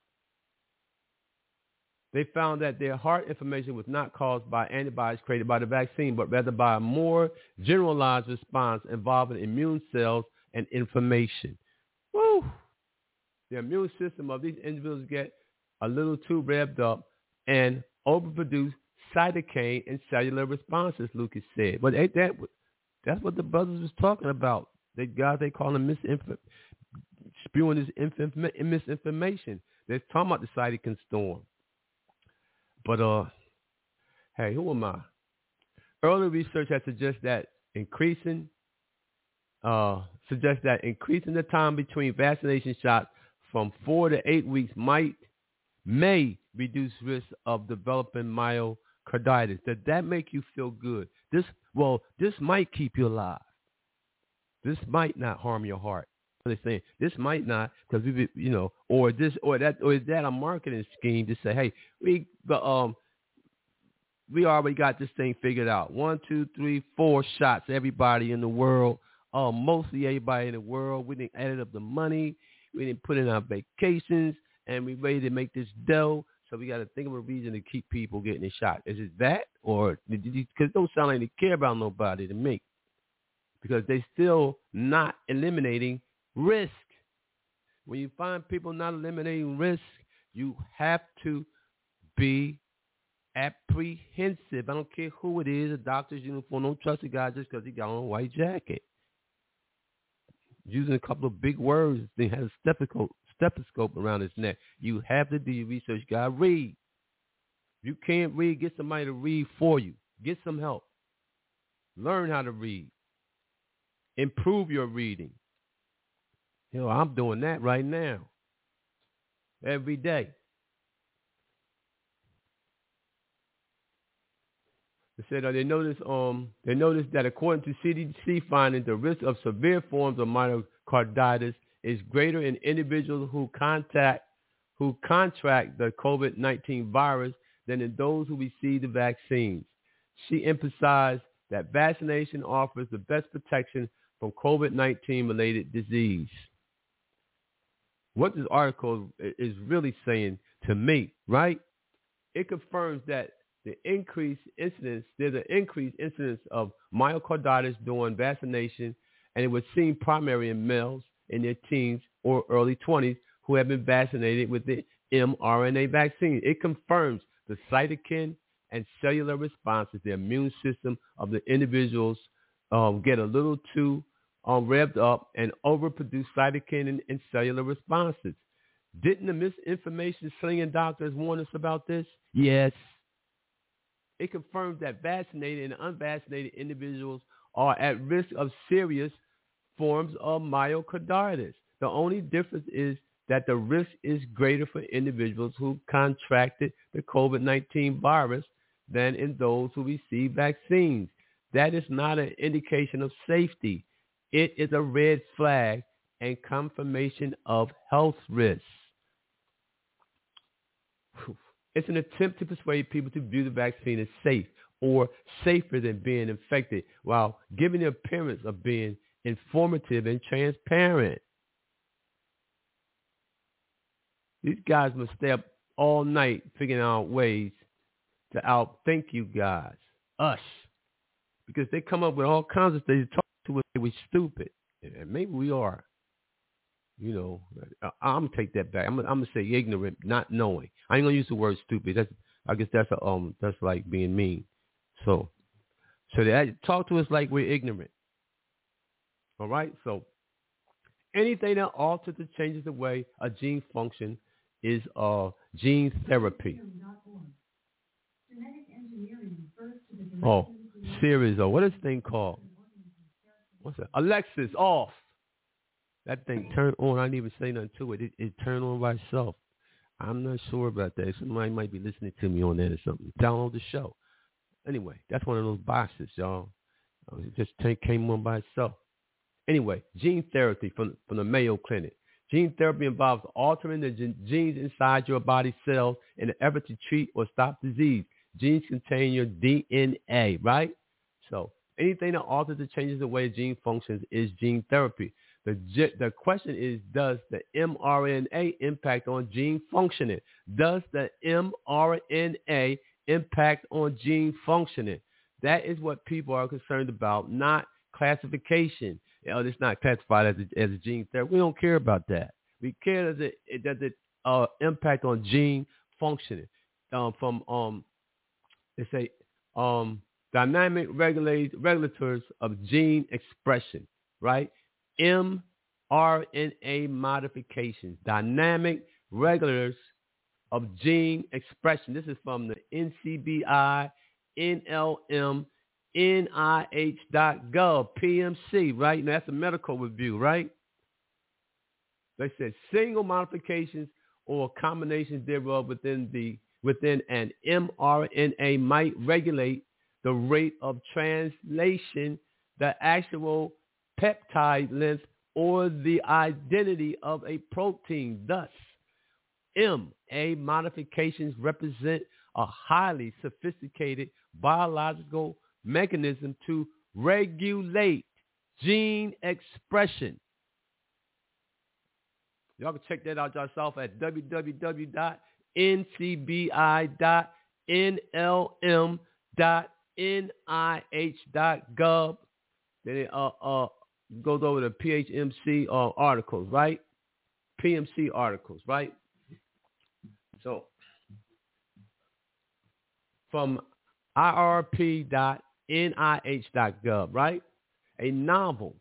Speaker 3: They found that their heart inflammation was not caused by antibodies created by the vaccine, but rather by a more generalized response involving immune cells and inflammation. Woo! The immune system of these individuals get a little too revved up and overproduce cytokine and cellular responses, Lucas said. But that's what the brothers was talking about. They call them spewing this misinformation. They're talking about the cytokine storm. But, hey, who am I? Early research has suggested that increasing the time between vaccination shots from 4 to 8 weeks may reduce risk of developing myocarditis. Does that make you feel good? This might keep you alive. This might not harm your heart. They're saying this might not, because or is that a marketing scheme to say, hey, we already got this thing figured out. 1, 2, 3, 4 shots. Everybody in the world, mostly everybody in the world. We didn't add up the money. We didn't put in our vacations, and we ready to make this dough. So we got to think of a reason to keep people getting a shot. Is it that, or because it don't sound like they care about nobody to me, because they still not eliminating risk. When you find people not eliminating risk, you have to be apprehensive. I don't care who it is, a doctor's uniform. Don't trust a guy just because he got on a white jacket. Using a couple of big words, they have a stethoscope around his neck. You have to do your research. You got to read. If you can't read, get somebody to read for you. Get some help. Learn how to read. Improve your reading. I'm doing that right now. Every day. They said they noticed that according to CDC findings, the risk of severe forms of myocarditis is greater in individuals who contract the COVID-19 virus than in those who receive the vaccines. She emphasized that vaccination offers the best protection from COVID-19 related disease. What this article is really saying to me, right? It confirms that there's an increased incidence of myocarditis during vaccination, and it was seen primarily in males in their teens or early 20s who have been vaccinated with the mRNA vaccine. It confirms the cytokine and cellular responses, the immune system of the individuals get a little too revved up and overproduce cytokine and cellular responses. Didn't the misinformation slinging doctors warn us about this? Yes. It confirms that vaccinated and unvaccinated individuals are at risk of serious forms of myocarditis. The only difference is that the risk is greater for individuals who contracted the COVID-19 virus than in those who receive vaccines. That is not an indication of safety. It is a red flag and confirmation of health risks. It's an attempt to persuade people to view the vaccine as safe or safer than being infected while giving the appearance of being informative and transparent. These guys must stay up all night figuring out ways to outthink you guys, us, because they come up with all kinds of things to talk to us. We're stupid, and maybe we are. You know, I'm gonna take that back. I'm gonna say ignorant, not knowing. I ain't gonna use the word stupid. I guess that's like being mean. So they talk to us like we're ignorant. All right. So anything that alters or changes the way a gene function is gene therapy. Oh, series. Oh, what is this thing called? What's that? Alexis, off. That thing turned on. I didn't even say nothing to it. It turned on by itself. I'm not sure about that. Somebody might be listening to me on that or something. Download the show. Anyway, that's one of those boxes, y'all. It just came on by itself. Anyway, gene therapy from the Mayo Clinic. Gene therapy involves altering the genes inside your body cells in an effort to treat or stop disease. Genes contain your DNA, right? So anything that alters or changes the way a gene functions is gene therapy. The question is, does the mRNA impact on gene functioning? Does the mRNA impact on gene functioning? That is what people are concerned about, not classification. It's not classified as a gene therapy. We don't care about that. We care does it impact on gene functioning. They say dynamic regulators of gene expression, right? mRNA modifications, dynamic regulators of gene expression. This is from the NCBI, NLM, NIH.gov, PMC, right? Now, that's a medical review, right? They said single modifications or combinations thereof within an mRNA might regulate the rate of translation, the actual peptide length, or the identity of a protein. Thus, MA modifications represent a highly sophisticated biological mechanism to regulate gene expression. Y'all can check that out yourself at www.ncbi.nlm.nih.gov. Then it goes over the PHMC articles, right? PMC articles, right? So from irp.nih.gov, right? A novel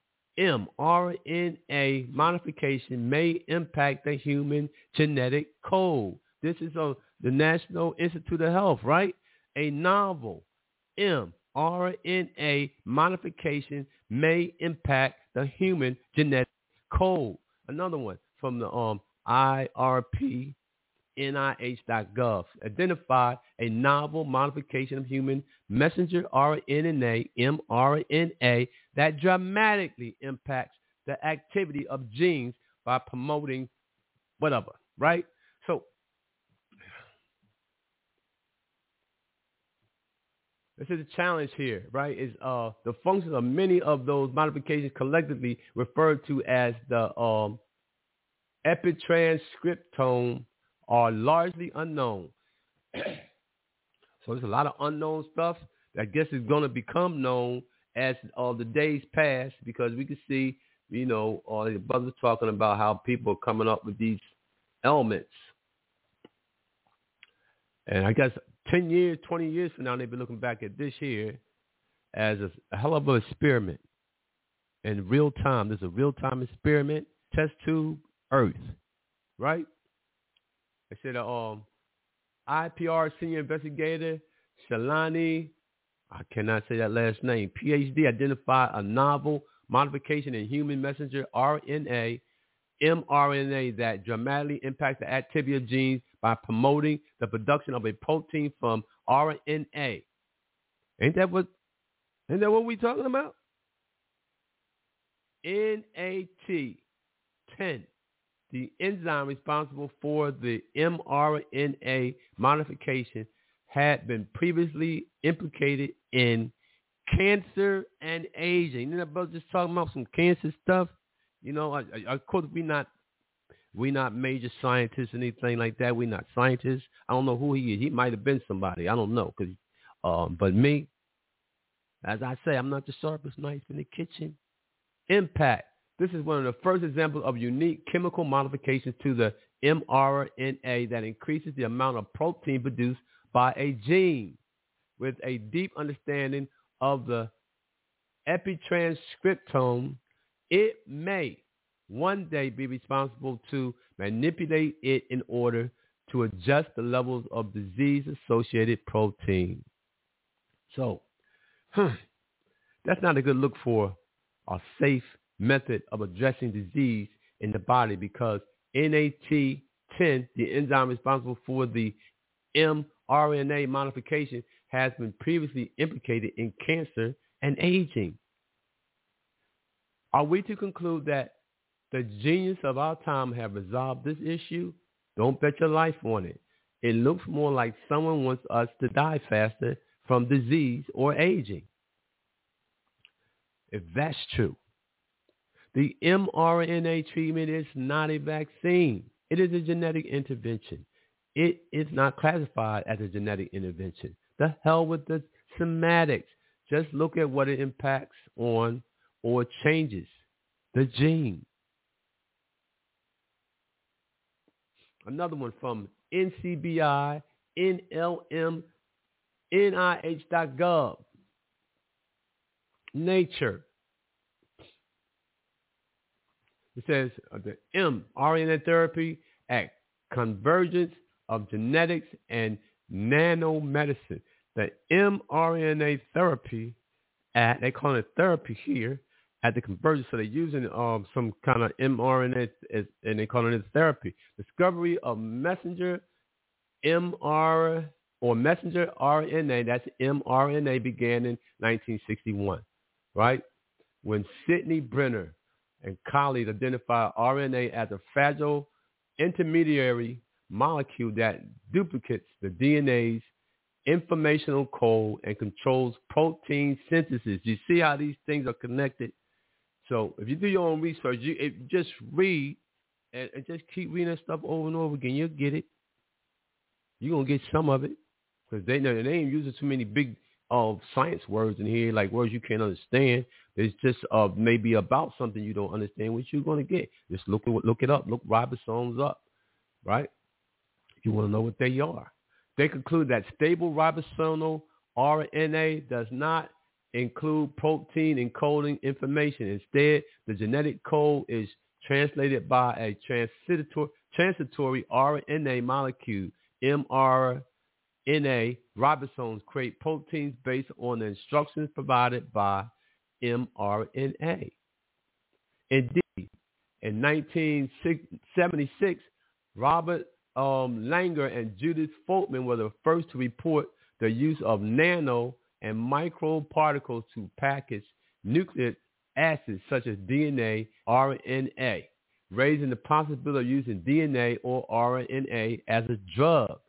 Speaker 3: mRNA modification may impact the human genetic code. This is the National Institute of Health, right? A novel mRNA modification may impact the human genetic code. Another one from the IRP. NIH.gov identified a novel modification of human messenger RNA, mRNA, that dramatically impacts the activity of genes by promoting whatever, right? So this is a challenge here, right? Is the functions of many of those modifications collectively referred to as the epitranscriptome are largely unknown. So there's a lot of unknown stuff that I guess is going to become known as the days pass, because we can see, the brothers talking about how people are coming up with these elements. And I guess 10 years, 20 years from now, they'll be looking back at this here as a hell of an experiment in real time. There's a real-time experiment, test tube, Earth, right? I said IPR senior investigator, Shalani, I cannot say that last name, PhD, identified a novel modification in human messenger RNA, mRNA, that dramatically impacts the activity of genes by promoting the production of a protein from RNA. Ain't that what we talking about? NAT10, the enzyme responsible for the mRNA modification, had been previously implicated in cancer and aging. You know, that brother just talking about some cancer stuff. Of course, we not major scientists or anything like that. We're not scientists. I don't know who he is. He might have been somebody. I don't know. But me, as I say, I'm not the sharpest knife in the kitchen. Impact. This is one of the first examples of unique chemical modifications to the mRNA that increases the amount of protein produced by a gene. With a deep understanding of the epitranscriptome, it may one day be responsible to manipulate it in order to adjust the levels of disease-associated protein. So, that's not a good look for a safe method of addressing disease in the body, because NAT10, the enzyme responsible for the mRNA modification, has been previously implicated in cancer and aging. Are we to conclude that the genius of our time have resolved this issue? Don't bet your life on it. It looks more like someone wants us to die faster from disease or aging. If that's true, the mRNA treatment is not a vaccine. It is a genetic intervention. It is not classified as a genetic intervention. The hell with the semantics. Just look at what it impacts on or changes. The gene. Another one from NCBI, NLM, NIH.gov. Nature. It says the mRNA therapy at convergence of genetics and nanomedicine. The mRNA therapy they call it therapy here, at the convergence. So they're using some kind of mRNA and they call it therapy. Discovery of messenger mRNA, that's mRNA, began in 1961, right? When Sidney Brenner and colleagues identified RNA as a fragile intermediary molecule that duplicates the DNA's informational code and controls protein synthesis. You see how these things are connected? So if you do your own research, you just read and just keep reading that stuff over and over again. You'll get it. You're going to get some of it, because they ain't using too many big science words in here, like words you can't understand. It's just maybe about something you don't understand, which you're going to get. Just look it up. Look ribosomes up, right? You want to know what they are. They conclude that stable ribosomal RNA does not include protein encoding information. Instead, the genetic code is translated by a transitory RNA molecule, mRNA. Ribosomes create proteins based on the instructions provided by mRNA. Indeed, in 1976, Robert Langer and Judith Foltman were the first to report the use of nano and microparticles to package nucleic acids such as DNA, RNA, raising the possibility of using DNA or RNA as a drug.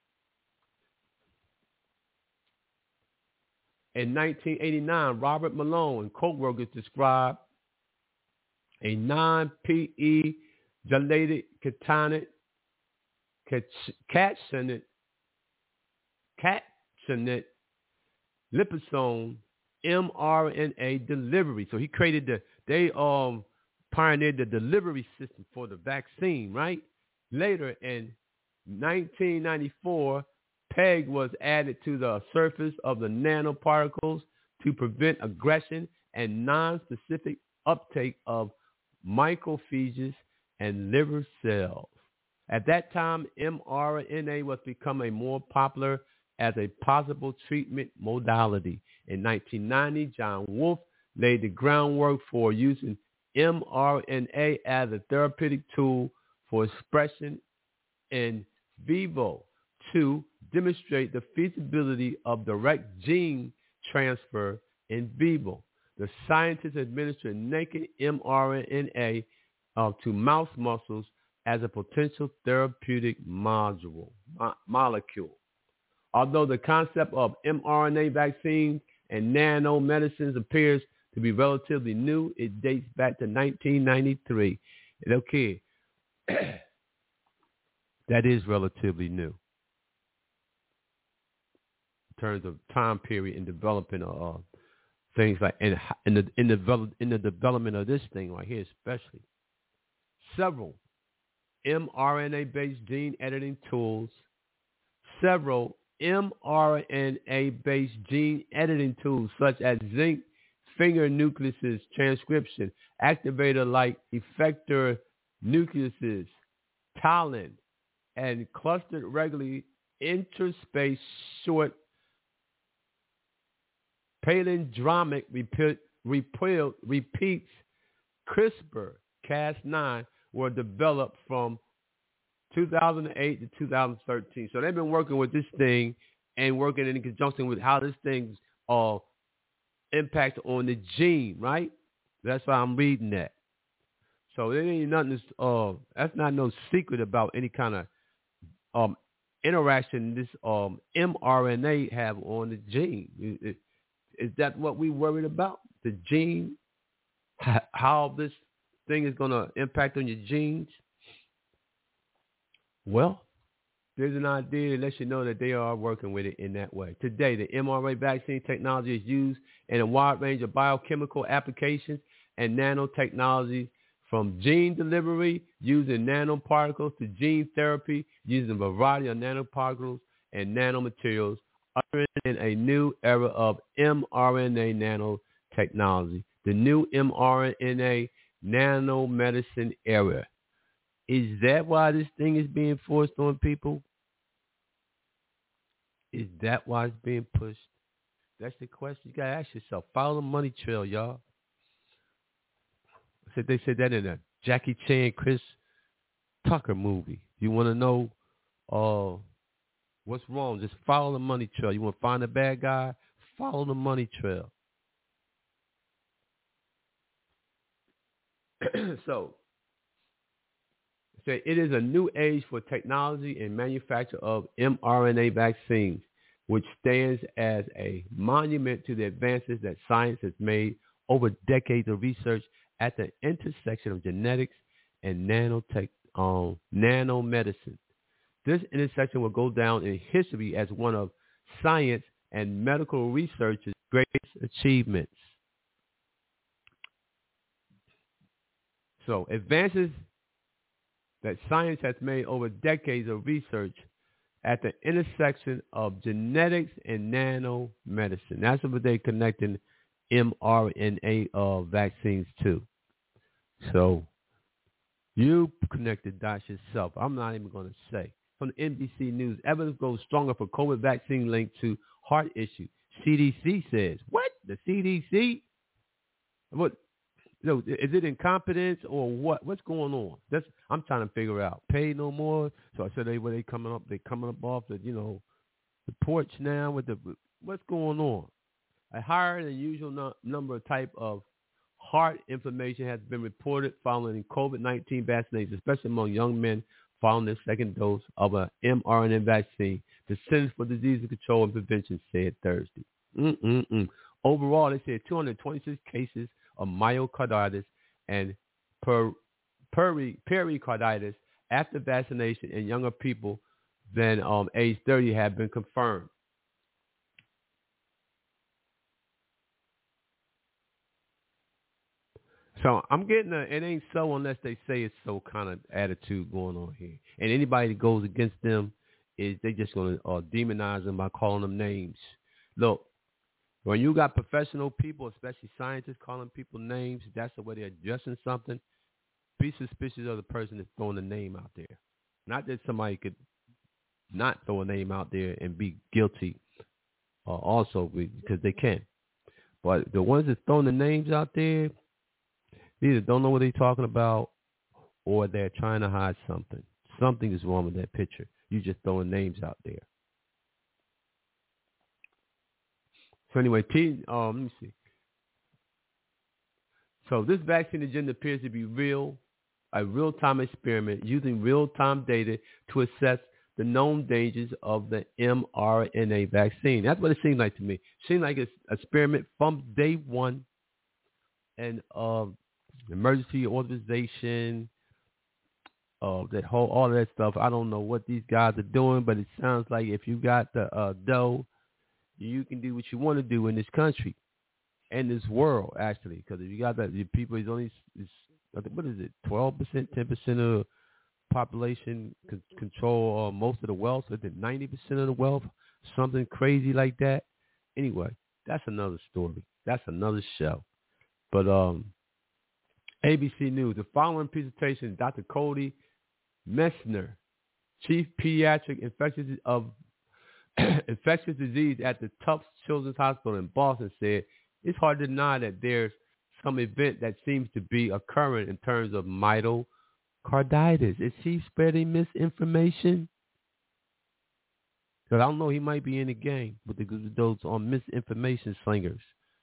Speaker 3: In 1989, Robert Malone and co-workers described a non-PE gelated cationic mRNA liposome mRNA delivery. So he created they pioneered the delivery system for the vaccine, right? Later in 1994, PEG was added to the surface of the nanoparticles to prevent aggression and non-specific uptake of macrophages and liver cells. At that time, mRNA was becoming more popular as a possible treatment modality. In 1990, John Wolfe laid the groundwork for using mRNA as a therapeutic tool for expression in vivo to demonstrate the feasibility of direct gene transfer in vivo. The scientists administered naked mRNA to mouse muscles as a potential therapeutic molecule. Although the concept of mRNA vaccines and nanomedicines appears to be relatively new, it dates back to 1993. Okay, that is relatively new in terms of time period in developing things like in the development of this thing right here, especially several mRNA-based gene editing tools, such as zinc finger nucleases transcription, activator like effector nucleases, talin, and clustered regularly interspace short palindromic repeats CRISPR-Cas9 were developed from 2008 to 2013. So they've been working with this thing and working in conjunction with how this thing's impact on the gene, right? That's why I'm reading that. So there ain't nothing. That's not no secret about any kind of interaction this mRNA have on the gene. Is that what we worried about? The gene, how this thing is going to impact on your genes? Well, there's an idea that lets you know that they are working with it in that way. Today, the mRNA vaccine technology is used in a wide range of biochemical applications and nanotechnology, from gene delivery using nanoparticles to gene therapy using a variety of nanoparticles and nanomaterials, ushering in a new era of mRNA nanotechnology, the new mRNA nanomedicine era. Is that why this thing is being forced on people? Is that why it's being pushed? That's the question you got to ask yourself. Follow the money trail, y'all. They said that in a Jackie Chan, Chris Tucker movie. You want to know what's wrong? Just follow the money trail. You want to find a bad guy? Follow the money trail. So, it is a new age for technology and manufacture of mRNA vaccines, which stands as a monument to the advances that science has made over decades of research at the intersection of genetics and nanomedicine. This intersection will go down in history as one of science and medical research's greatest achievements. So, advances that science has made over decades of research at the intersection of genetics and nanomedicine. That's what they're connecting mRNA vaccines to. So you connect the dots yourself. I'm not even going to say. From the NBC News, evidence grows stronger for COVID vaccine linked to heart issue. CDC says, what? The CDC? What? You know, is it incompetence or what? What's going on? That's I'm trying to figure out. Pay no more. So I said, they coming up? They coming up off the the porch now with what's going on? A higher than usual number of type of heart inflammation has been reported following COVID-19 vaccinations, especially among young men following their second dose of an mRNA vaccine. The Centers for Disease Control and Prevention said Thursday. Overall, they said 226 cases of myocarditis and pericarditis after vaccination in younger people than age 30 have been confirmed. So I'm getting it ain't so unless they say it's so kind of attitude going on here. And anybody that goes against them is they just going to demonize them by calling them names. Look, when you got professional people, especially scientists, calling people names, that's the way they're addressing something. Be suspicious of the person that's throwing the name out there. Not that somebody could not throw a name out there and be guilty also because they can. But the ones that throwing the names out there, they either don't know what they're talking about or they're trying to hide something. Something is wrong with that picture. You're just throwing names out there. So anyway, let me see. So this vaccine agenda appears to be a real-time experiment using real-time data to assess the known dangers of the mRNA vaccine. That's what it seemed like to me. It seemed like an experiment from day one, and emergency authorization, all of that stuff. I don't know what these guys are doing, but it sounds like if you got the dough, you can do what you want to do in this country and this world, actually. Because if you got that, the people is only, what is it, 12%, 10% of the population control most of the wealth, so that 90% of the wealth, something crazy like that. Anyway, that's another story. That's another show. But ABC News, the following presentation, Dr. Cody Messner, Chief Pediatric Infectious Disease at the Tufts Children's Hospital in Boston, said it's hard to deny that there's some event that seems to be occurring in terms of myocarditis. Is he spreading misinformation? Because I don't know, he might be in the game with those on misinformation slingers.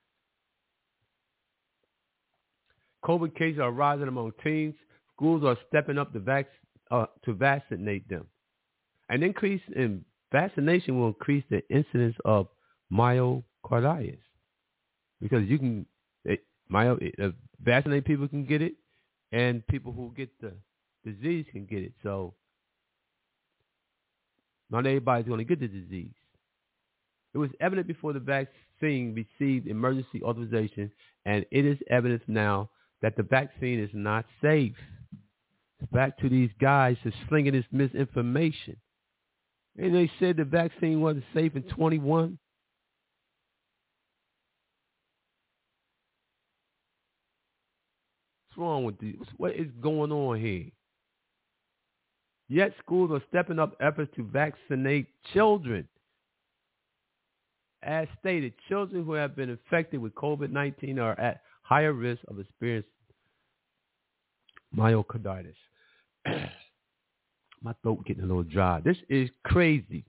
Speaker 3: COVID cases are rising among teens. Schools are stepping up to vaccinate them. An increase in vaccination will increase the incidence of myocarditis because you can vaccinate people can get it, and people who get the disease can get it. So not everybody's going to get the disease. It was evident before the vaccine received emergency authorization, and it is evidence now that the vaccine is not safe. Back to these guys just slinging this misinformation. And they said the vaccine wasn't safe in 21. What's wrong with this? What is going on here? Yet schools are stepping up efforts to vaccinate children. As stated, children who have been infected with COVID-19 are at higher risk of experiencing myocarditis. My throat getting a little dry. This is crazy.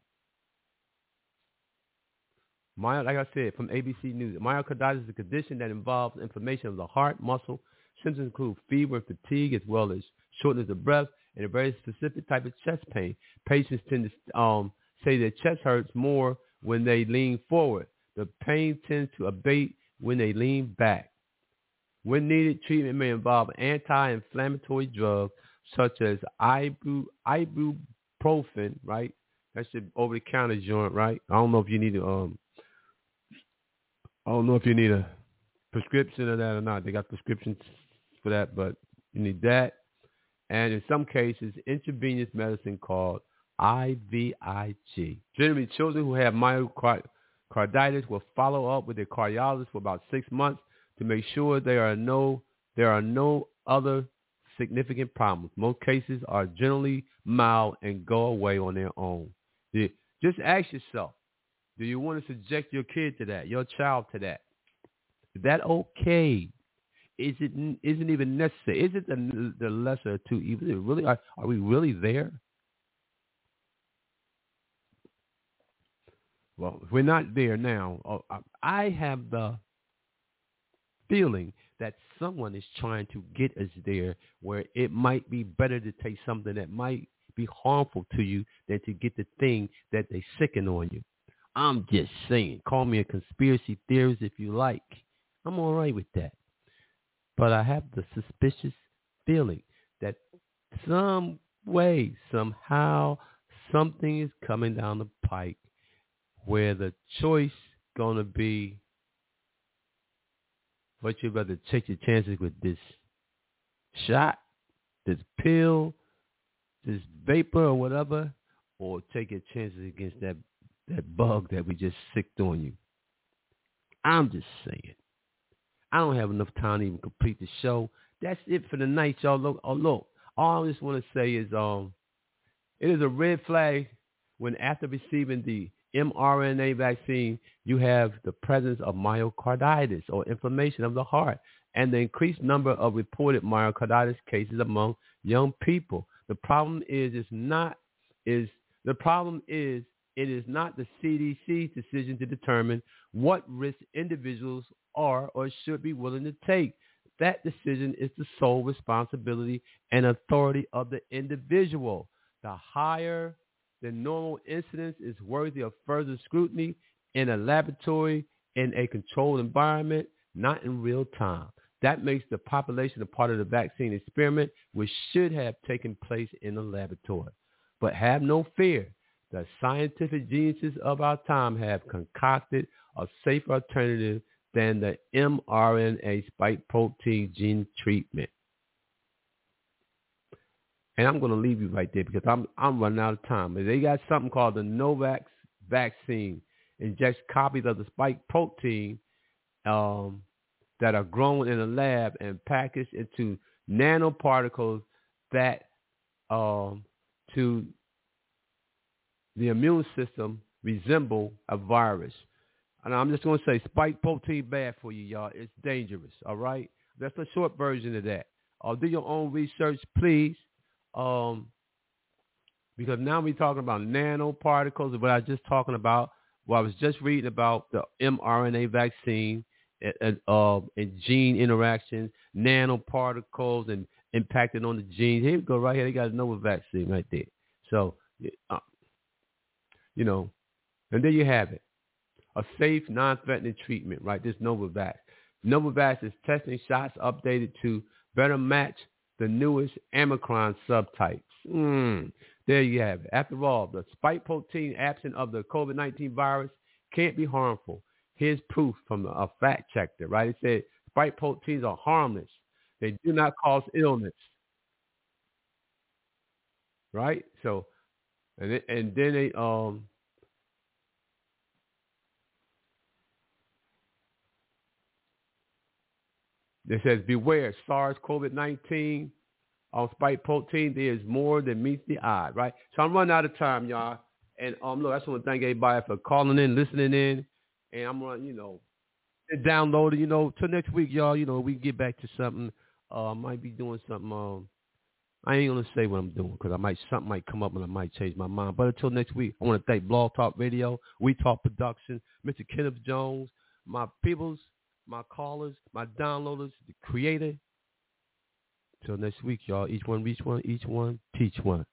Speaker 3: Like I said, from ABC News, myocarditis is a condition that involves inflammation of the heart muscle. Symptoms include fever and fatigue, as well as shortness of breath and a very specific type of chest pain. Patients tend to say their chest hurts more when they lean forward. The pain tends to abate when they lean back. When needed, treatment may involve anti-inflammatory drugs such as ibuprofen, right? That's the over-the-counter joint, right? I don't know if you need a prescription of that or not. They got prescriptions for that, but you need that. And in some cases, intravenous medicine called IVIG. Generally, children who have myocarditis will follow up with their cardiologist for about 6 months to make sure there are no other significant problems. Most cases are generally mild and go away on their own. Just ask yourself, do you want to subject your kid to that, your child to that? Is that okay? Isn't even necessary? Is it the lesser of two evils? Really, are we really there? Well, if we're not there now, I have the feeling that someone is trying to get us there where it might be better to take something that might be harmful to you than to get the thing that they sicken on you. I'm just saying. Call me a conspiracy theorist if you like. I'm all right with that. But I have the suspicious feeling that some way, somehow, something is coming down the pike where the choice going to be, but you'd rather take your chances with this shot, this pill, this vapor or whatever, or take your chances against that bug that we just sicked on you. I'm just saying. I don't have enough time to even complete the show. That's it for the night, y'all. Look, all I just want to say is it is a red flag when after receiving the mRNA vaccine, you have the presence of myocarditis or inflammation of the heart and the increased number of reported myocarditis cases among young people. The problem is it is not the CDC's decision to determine what risk individuals are or should be willing to take. That decision is the sole responsibility and authority of the individual. The higher the normal incidence is worthy of further scrutiny in a laboratory, in a controlled environment, not in real time. That makes the population a part of the vaccine experiment, which should have taken place in a laboratory. But have no fear. The scientific geniuses of our time have concocted a safer alternative than the mRNA spike protein gene treatment. And I'm going to leave you right there because I'm running out of time. They got something called the Novavax vaccine. Injects copies of the spike protein that are grown in a lab and packaged into nanoparticles that to the immune system resemble a virus. And I'm just going to say spike protein bad for you, y'all. It's dangerous, all right? That's a short version of that. Do your own research, please. Because now we're talking about nanoparticles, what I was just talking about. Well, I was just reading about the mRNA vaccine and gene interactions, nanoparticles, and impacting on the genes. Here we go, right here. They got a Novavax vaccine right there. So, and there you have it. A safe, non-threatening treatment, right? This Novavax. Novavax is testing shots updated to better match the newest Omicron subtypes. There you have it. After all, the spike protein absent of the COVID-19 virus can't be harmful. Here's proof from a fact checker, right? It said spike proteins are harmless. They do not cause illness, right? So, and then they it says, beware, SARS-CoV-19 on spike protein, there is more than meets the eye, right? So I'm running out of time, y'all. And look, I just want to thank everybody for calling in, listening in. And I'm running, downloading, till next week, y'all, we can get back to something. I might be doing something. I ain't going to say what I'm doing because something might come up and I might change my mind. But until next week, I want to thank Blog Talk Radio, We Talk Production, Mr. Kenneth Jones, my peoples, my callers, my downloaders, the creator. Till next week, y'all. Each one reach one, each one teach one.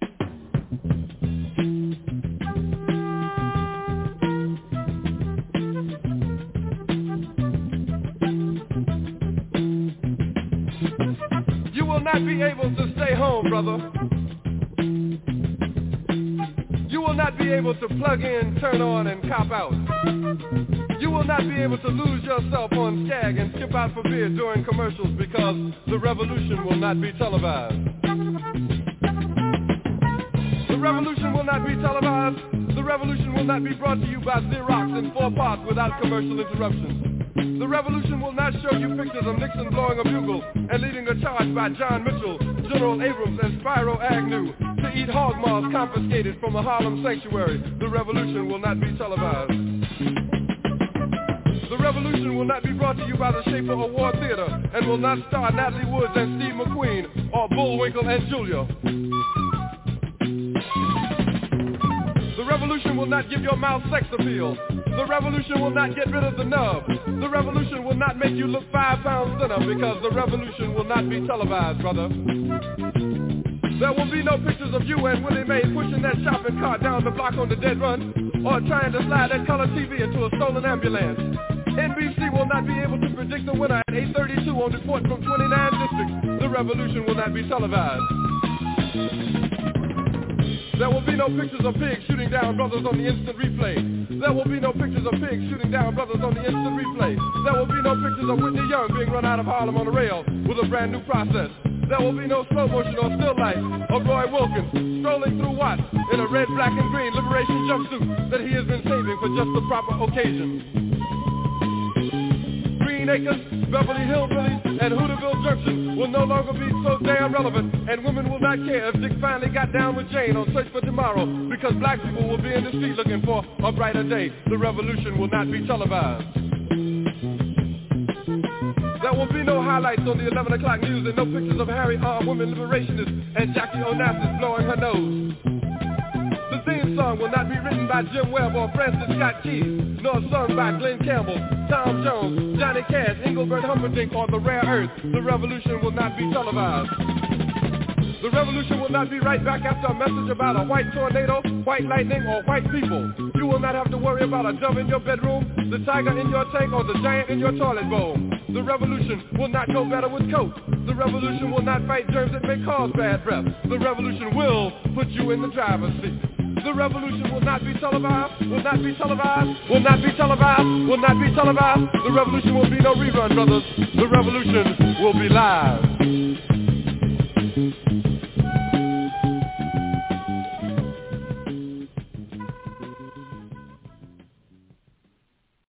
Speaker 2: You will not be able to stay home, brother. You will not be able to plug in, turn on, and cop out. You will not be able to lose yourself on Skag and skip out for beer during commercials because the revolution will not be televised. The revolution will not be televised. The revolution will not be brought to you by Xerox in 4 parts without commercial interruptions. The revolution will not show you pictures of Nixon blowing a bugle and leading a charge by John Mitchell, General Abrams, and Spyro Agnew to eat hog maws confiscated from a Harlem sanctuary. The revolution will not be televised. The revolution will not be brought to you by the Schaefer Award Theater and will not star Natalie Woods and Steve McQueen or Bullwinkle and Julia. The revolution will not give your mouth sex appeal. The revolution will not get rid of the nub. The revolution will not make you look 5 pounds thinner because the revolution will not be televised, brother. There will be no pictures of you and Willie Mae pushing that shopping cart down the block on the dead run or trying to slide that color TV into a stolen ambulance. NBC will not be able to predict the winner at 8:32 on report from 29 districts. The revolution will not be televised. There will be no pictures of pigs shooting down brothers on the instant replay. There will be no pictures of pigs shooting down brothers on the instant replay. There will be no pictures of Whitney Young being run out of Harlem on a rail with a brand new process. There will be no slow motion or still life of Roy Wilkins strolling through Watts in a red, black, and green liberation jumpsuit that he has been saving for just the proper occasion. Green Acres, Beverly Hillbillies, and Hooterville Junction will no longer be so damn relevant, and women will not care if Dick finally got down with Jane on Search for Tomorrow, because black people will be in the street looking for a brighter day. The revolution will not be televised. There will be no highlights on the 11 o'clock news and no pictures of Harry armed women liberationists and Jackie Onassis blowing her nose. The theme song will not be written by Jim Webb or Francis Scott Keys, nor sung by Glenn Campbell, Tom Jones, Johnny Cash, Engelbert Humperdinck, or The Rare Earth. The revolution will not be televised. The revolution will not be right back after a message about a white tornado, white lightning, or white people. You will not have to worry about a dove in your bedroom, the tiger in your tank, or the giant in your toilet bowl. The revolution will not go better with Coke. The revolution will not fight germs that may cause bad breath. The revolution will put you in the driver's seat. The revolution will not be televised, will not be televised, will not be televised, will not be televised. The revolution will be no rerun, brothers. The revolution will be live.